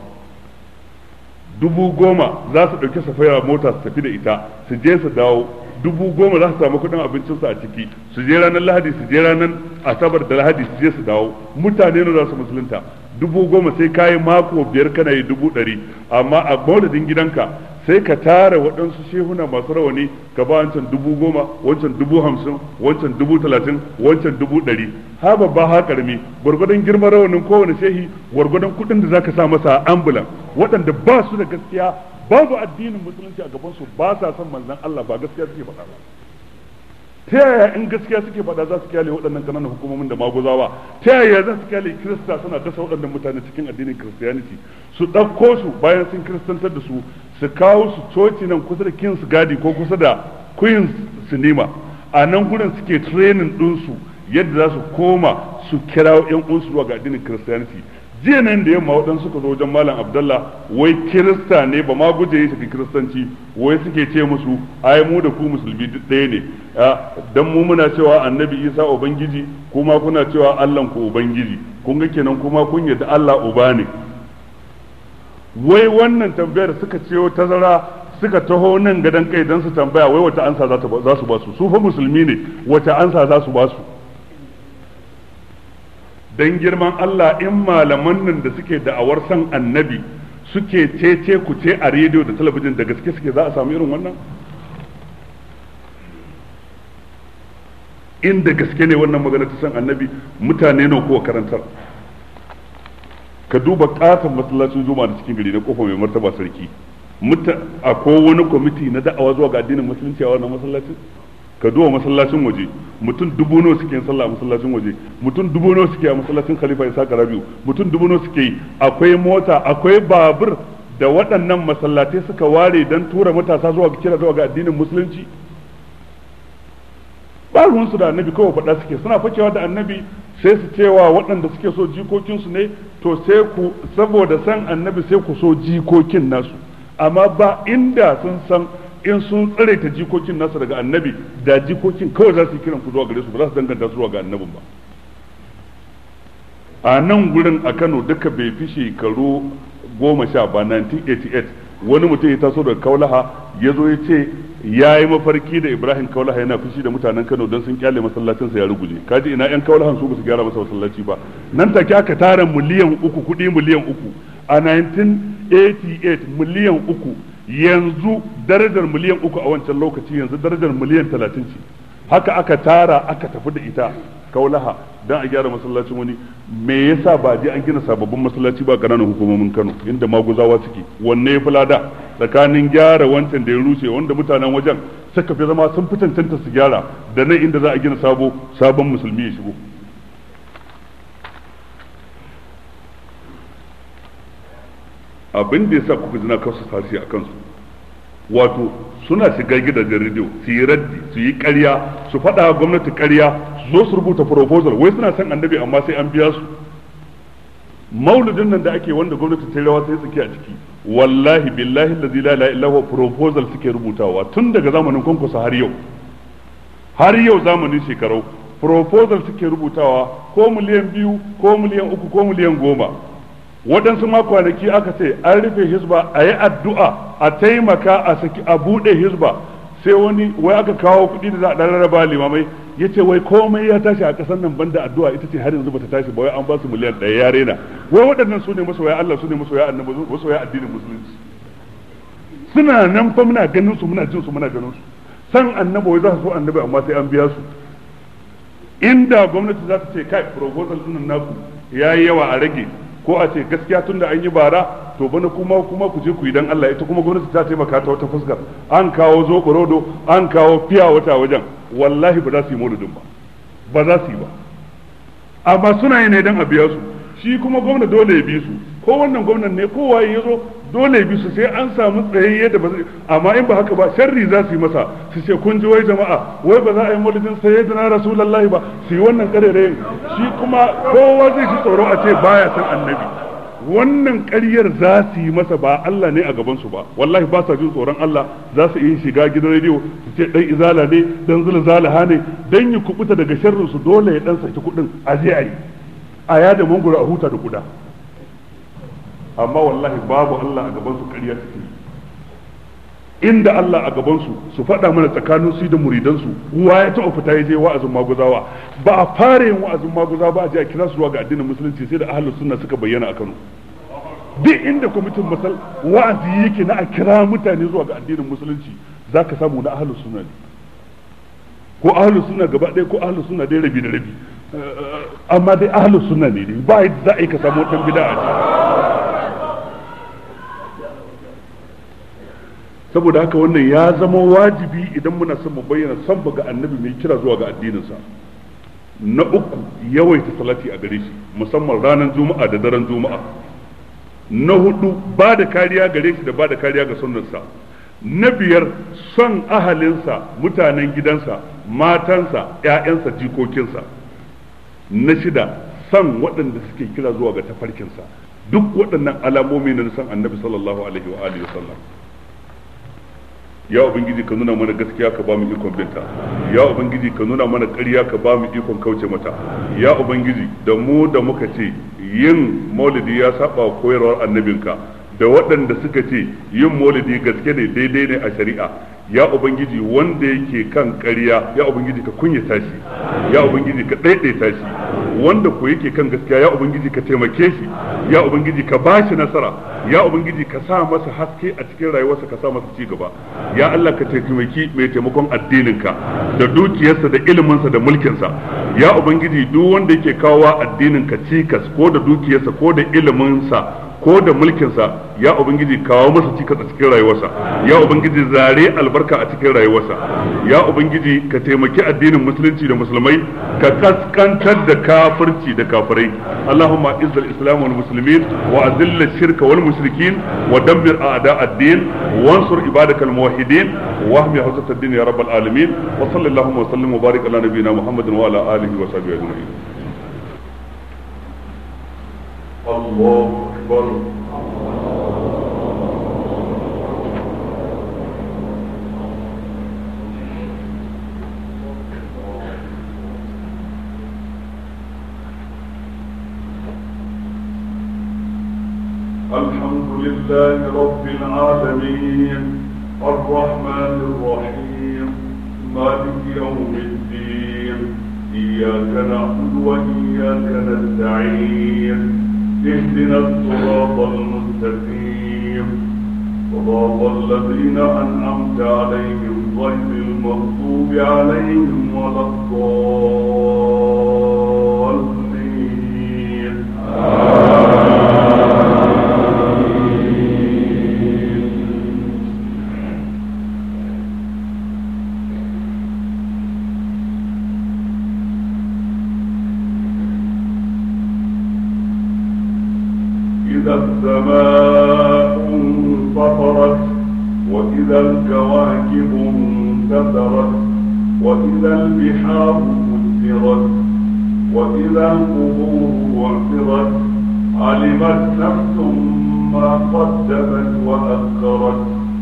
10,000 za su dauki safaya mota su tafi da ita su je su dawo. 10,000 za su samu kuɗin abincinsu a ciki, su je ranar Lahadi, su je ranar Asabar da Lahadi, su je su dawo. Mutane ne za su musulunta. 10,000 sai kayi mako 5 kana yi 100,000, amma a maulidin gidanka sai ka tara waɗansu shehuna masu rawani ka ba wancan 10,000, wancan 50,000, wancan 30,000, wancan 100,000. Ha babba ha karami, gwargwadon girman rawanin kowane shehi gwargwadon kuɗin da zaka sa masa a ambulan. Waɗanda ba su da gaskiya, babu addinin musulunci a gaban su, ba sa son manzon Allah, ba gaskiya suke faɗa ba. Ta yaya in gaskiya suke faɗa za su kyale waɗannan ƙananan hukumomin da maguzawa? Ta yaya za su kyale Kirista suna dasa waɗannan mutane cikin addinin Christianity, su ɗauko su bayan sun kiristantar da su kawo su coci nan kusa da King's Gadi ko kusa da Queen's Cinema, a nan gurin suke training ɗinsu yadda za su koma su kira ƴan uwansu zuwa ga addinin Christianity. Jiya nan da yamma waɗansu suka zo wajen Malam Abdallah, wai Kirista ne ba ma guje ya tafi Kiristanci, wai suke ce musu ai mu da ku musulmi duk ɗaya ne, dan mu muna cewa Annabi Isa ubangiji, kuma kuna cewa Allahn ku ubangiji, kun ga kenan kuma kun yarda Allah uba ne. Wai wannan tambayar suka ce tazara suka taho nan gadan kai dan su tambaya wai wata ansa za su ba su fa musulmi ne, wata ansa za su ba su? Dan girman Allah, in malaman nan da suke da'awar san annabi suke cece ku ce a rediyo da talabijin da gaske suke, za a samu irin wannan? Inda gaske ne wannan magana ta san annabi, mutane nawa kowa karantar? Ka duba katon masallacin juma'a da cikin gari na kofa mai martaba sarki, akwai wani kwamiti na da'awa zuwa ga addinin musulunci a wannan masallacin? Ka duba masallacin waje mutum 1000 suke yin sallah a masallacin waje, mutum 1000 suke a masallacin Khalifa Isa Rabiu, mutum 1000 suke yi. Akwai mota, akwai babur da waɗannan masallatai suka ware don tura matasa zuwa ga kira zuwa ga addinin musulunci. Ba ruwansu da annabi, kawai faɗa suke, suna fakewa da annabi sai su cewa waɗanda suke so jikokinsu ne, to sai ku saboda san annabi sai ku so jikokin nasu, amma ba inda sun san in sun tsare ta jikokin nasu daga annabi da jikokin kawai za su yi kiran ku zuwa gare su, ba za su danganta su zuwa ga annabin ba. A nan gurin a Kano duka bai fi shekaru 10 ba, 1988 wani mutum ya taso daga Kaulaha ya zo ya ce ya yi mafarki da Ibrahim Kaulaha yana fushi da mutanen Kano don sun kyale masallacinsa ya ruguje. Kaji ina yan Kaulahan su ba su gyara masa masallaci ba. Nan take aka tara miliyan 3, kuɗi miliyan 3 a 1988, miliyan 3. Yanzu darajar miliyan 3 a wancan lokaci yanzu darajar miliyan 30 ce. Haka aka tara aka tafi da ita Kaulaha don a gyara masallacin wani. Me yasa ba je an gina sababbin masallaci ba ƙananan hukumomin Kano inda maguzawa suke? Wanne ya fi lada tsakanin gyara wancan da ya rushe wanda mutanen wajen suka fi zama sun fi cancanta su gyara da nan inda za a gina sabon musulmi ya shigo? Abin da yasa kuka jina kasu sashi a kansu, wato suna shiga gidajen rediyo su yi raddi, su yi ƙarya, su faɗa gwamnati ƙarya, su zo su rubuta proposal wai suna son annabi amma sai an biya su. Mauludin nan da ake wanda gwamnati ta yi rawa sai tsaki a ciki, wallahi billahi allazi la ilaha illa huwa proposal suke rubutawa tun daga zamanin Kwankwaso har yau zamanin shekarau proposal suke rubutawa ko miliyan 2 ko miliyan 3 ko miliyan 10. Waɗansu ma kwanaki aka ce an rufe hizba, a yi addu'a a taimaka a buɗe hizba, sai wani wai aka kawo kuɗi da za a ɗan rarraba limamai, ya ce wai komai ya tashi a ƙasar nan banda addu'a ita ce har yanzu bata tashi ba, wai an ba su miliyan 1 ya rena. Wai waɗannan su ne masoya Allah, su ne masoya annabi, masoya addinin musulunci. Suna nan fa muna ganin su, muna jin su, muna ganin su. San annabi wai za su so annabi amma sai an biya su. Inda gwamnati za ta ce kai proposal ɗin naku yayi yawa a rage, ko a ce gaskiya tun da an yi bara to bana kuma ku je ku yi dan Allah, ita kuma gwamnati ta taimaka ta wata fuskar, an kawo zoɓorodo, an kawo fiya wata wajen, wallahi ba za su yi mauludin ba za su yi ba. Amma suna yi ne dan a biya su, shi kuma gwamna dole ya bi su, ko wannan gwamnan ne ko waye ya zo dole ya bi su, sai an samu tsayayye da ba zai. Amma in ba haka ba sharri za su yi masa, su ce kun ji wai jama'a wai ba za a yi maulidin sayyidina rasulullahi ba, su yi wannan karerayin. Shi kuma kowa zai shi tsoro a ce baya san annabi. Wannan ƙaryar za su yi masa, ba Allah ne a gabansu ba, wallahi ba sa jin tsoron Allah. Za su iya shiga gidan rediyo su ce dan izala ne, dan zulzalaha ne, dan yi kubuta daga sharrin su dole ya dan saki kuɗin a je a yi a yada mangoro a huta da kuda. Amma wallahi babu Allah a gabansu, ƙarya suke. Inda Allah a gabansu su faɗa mana tsakanin su da muridansu, wa ya taɓa fita ya je wa'azin maguzawa? Ba a fara yin wa'azin maguzawa ba a je a kira su zuwa ga addinin musulunci sai da ahlus sunna suka bayyana a Kano. Duk inda kwamitin wa'azi yake na a kira mutane zuwa ga addinin musulunci zaka samu na ahlus sunna ne, ko ahlus sunna gaba ɗaya ko ahlus sunna dai rabi da rabi, amma dai ahlus sunna ne dai, ba yadda za a yi ka samu wata bid'a a saboda haka wannan ya zama wajibi idan muna son mu bayyana son ga annabi mai kira zuwa ga addininsa. Na uku, yawaita salati a gare shi musamman ranar juma'a da daren juma'a. Na hudu, ba da kariya gare shi da ba da kariya ga sunnarsa. Na biyar, son ahalinsa, mutanen gidansa, matansa, ƴaƴansa, jikokinsa. Na shida, son waɗanda suke kira zuwa ga tafarkinsa. Duk waɗannan alamomi na son annabi sallallahu alaihi wa alihi wa sallam. Ya ubangiji ka nuna mana gaskiya ka ba mu ikon binta, ya ubangiji ka nuna mana ƙarya ka ba mu ikon kauce mata, ya ubangiji da mu da muka ce yin maulidi ya saba koyarwar annabinka da waɗanda suka ce yin maulidi gaske ne daidai ne a shari'a, ya ubangiji wanda yake kan ƙarya ya ubangiji ka kunyata shi, ya ubangiji ka ɗaiɗaita shi, wanda ko yake kan gaskiya ya ubangiji ka taimake shi, ya ubangiji ka bashi nasara, ya ubangiji ka sa masa haske a cikin rayuwarsa, ka sa masa ci gaba, ya Allah ka taimaki mai taimakon addininka da dukiyarsa da iliminsa da mulkinsa, ya ubangiji duk wanda yake kawo addininka cikas ko da dukiyarsa ko da iliminsa ko da mulkinsa ya ubangiji kawo masa cikas a cikin rayuwarsa, ya ubangiji zare albarka a cikin rayuwarsa, ya ubangiji ka taimaki addinin musulunci da musulmai, ka kaskantar da kafirci da kafirai. Allahumma izzil islam wal muslimin wa azil shirka wal mushrikin wa dammir a'da ad-din wansur ibadakal muwahhidin wa ahmi hawzat ad-din ya rabbal alamin. Wa sallallahu wa sallim wa barik ala nabiyyina Muhammadin wa ala alihi wa sahbihi ajma'in. Allahu akbar. الحمد لله رب العالمين الرحمن الرحيم مالك يوم الدين إياك نعبد وإياك نستعين اهدنا الصراط المستقيم صراط الذين أنعمت عليهم غير المغضوب عليهم ولا الضالين. إذا السماء انفطرت وإذا الكواكب انتثرت وإذا البحار فجرت وإذا القبور بعثرت علمت نفس ما قدمت وأخرت.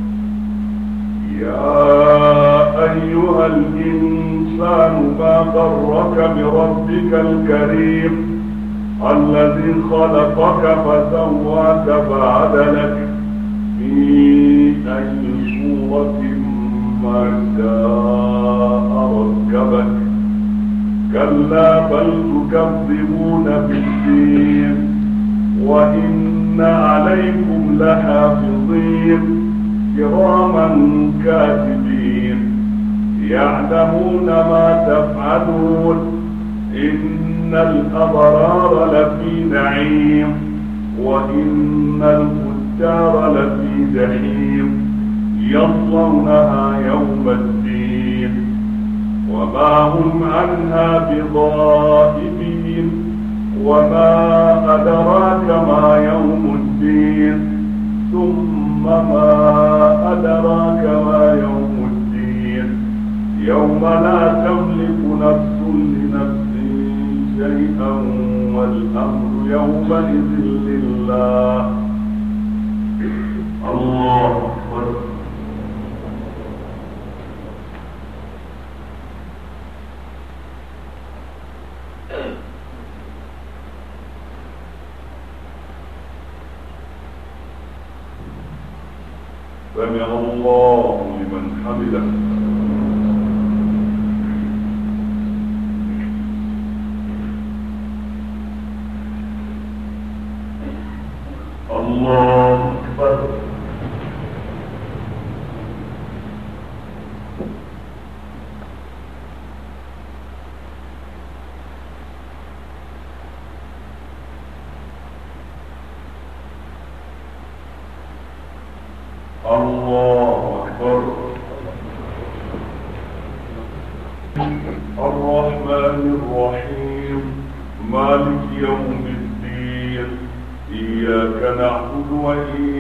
يا أيها الإنسان ما غرك بربك الكريم الذي خلقك فسواك فعدلك في أي صورة ما شاء ركبك. كلا بل تكذبون بالدين وإن عليكم لحافظين كراما كاتبين يعلمون ما تفعلون. إن الأبرار لفي نعيم وإن الفجار لفي جحيم يصلونها يوم الدين وما هم عنها بغائبين. وما أدراك ما يوم الدين ثم ما أدراك ما يوم الدين يوم لا تملك نفس لنفس شيئا والأمر يومئذ لله. الله أكبر. سمع الله لمن حمده. الله أكبر. الله أكبر. الرحمن الرحيم مالك يوم الدين إياك نعبد وإياك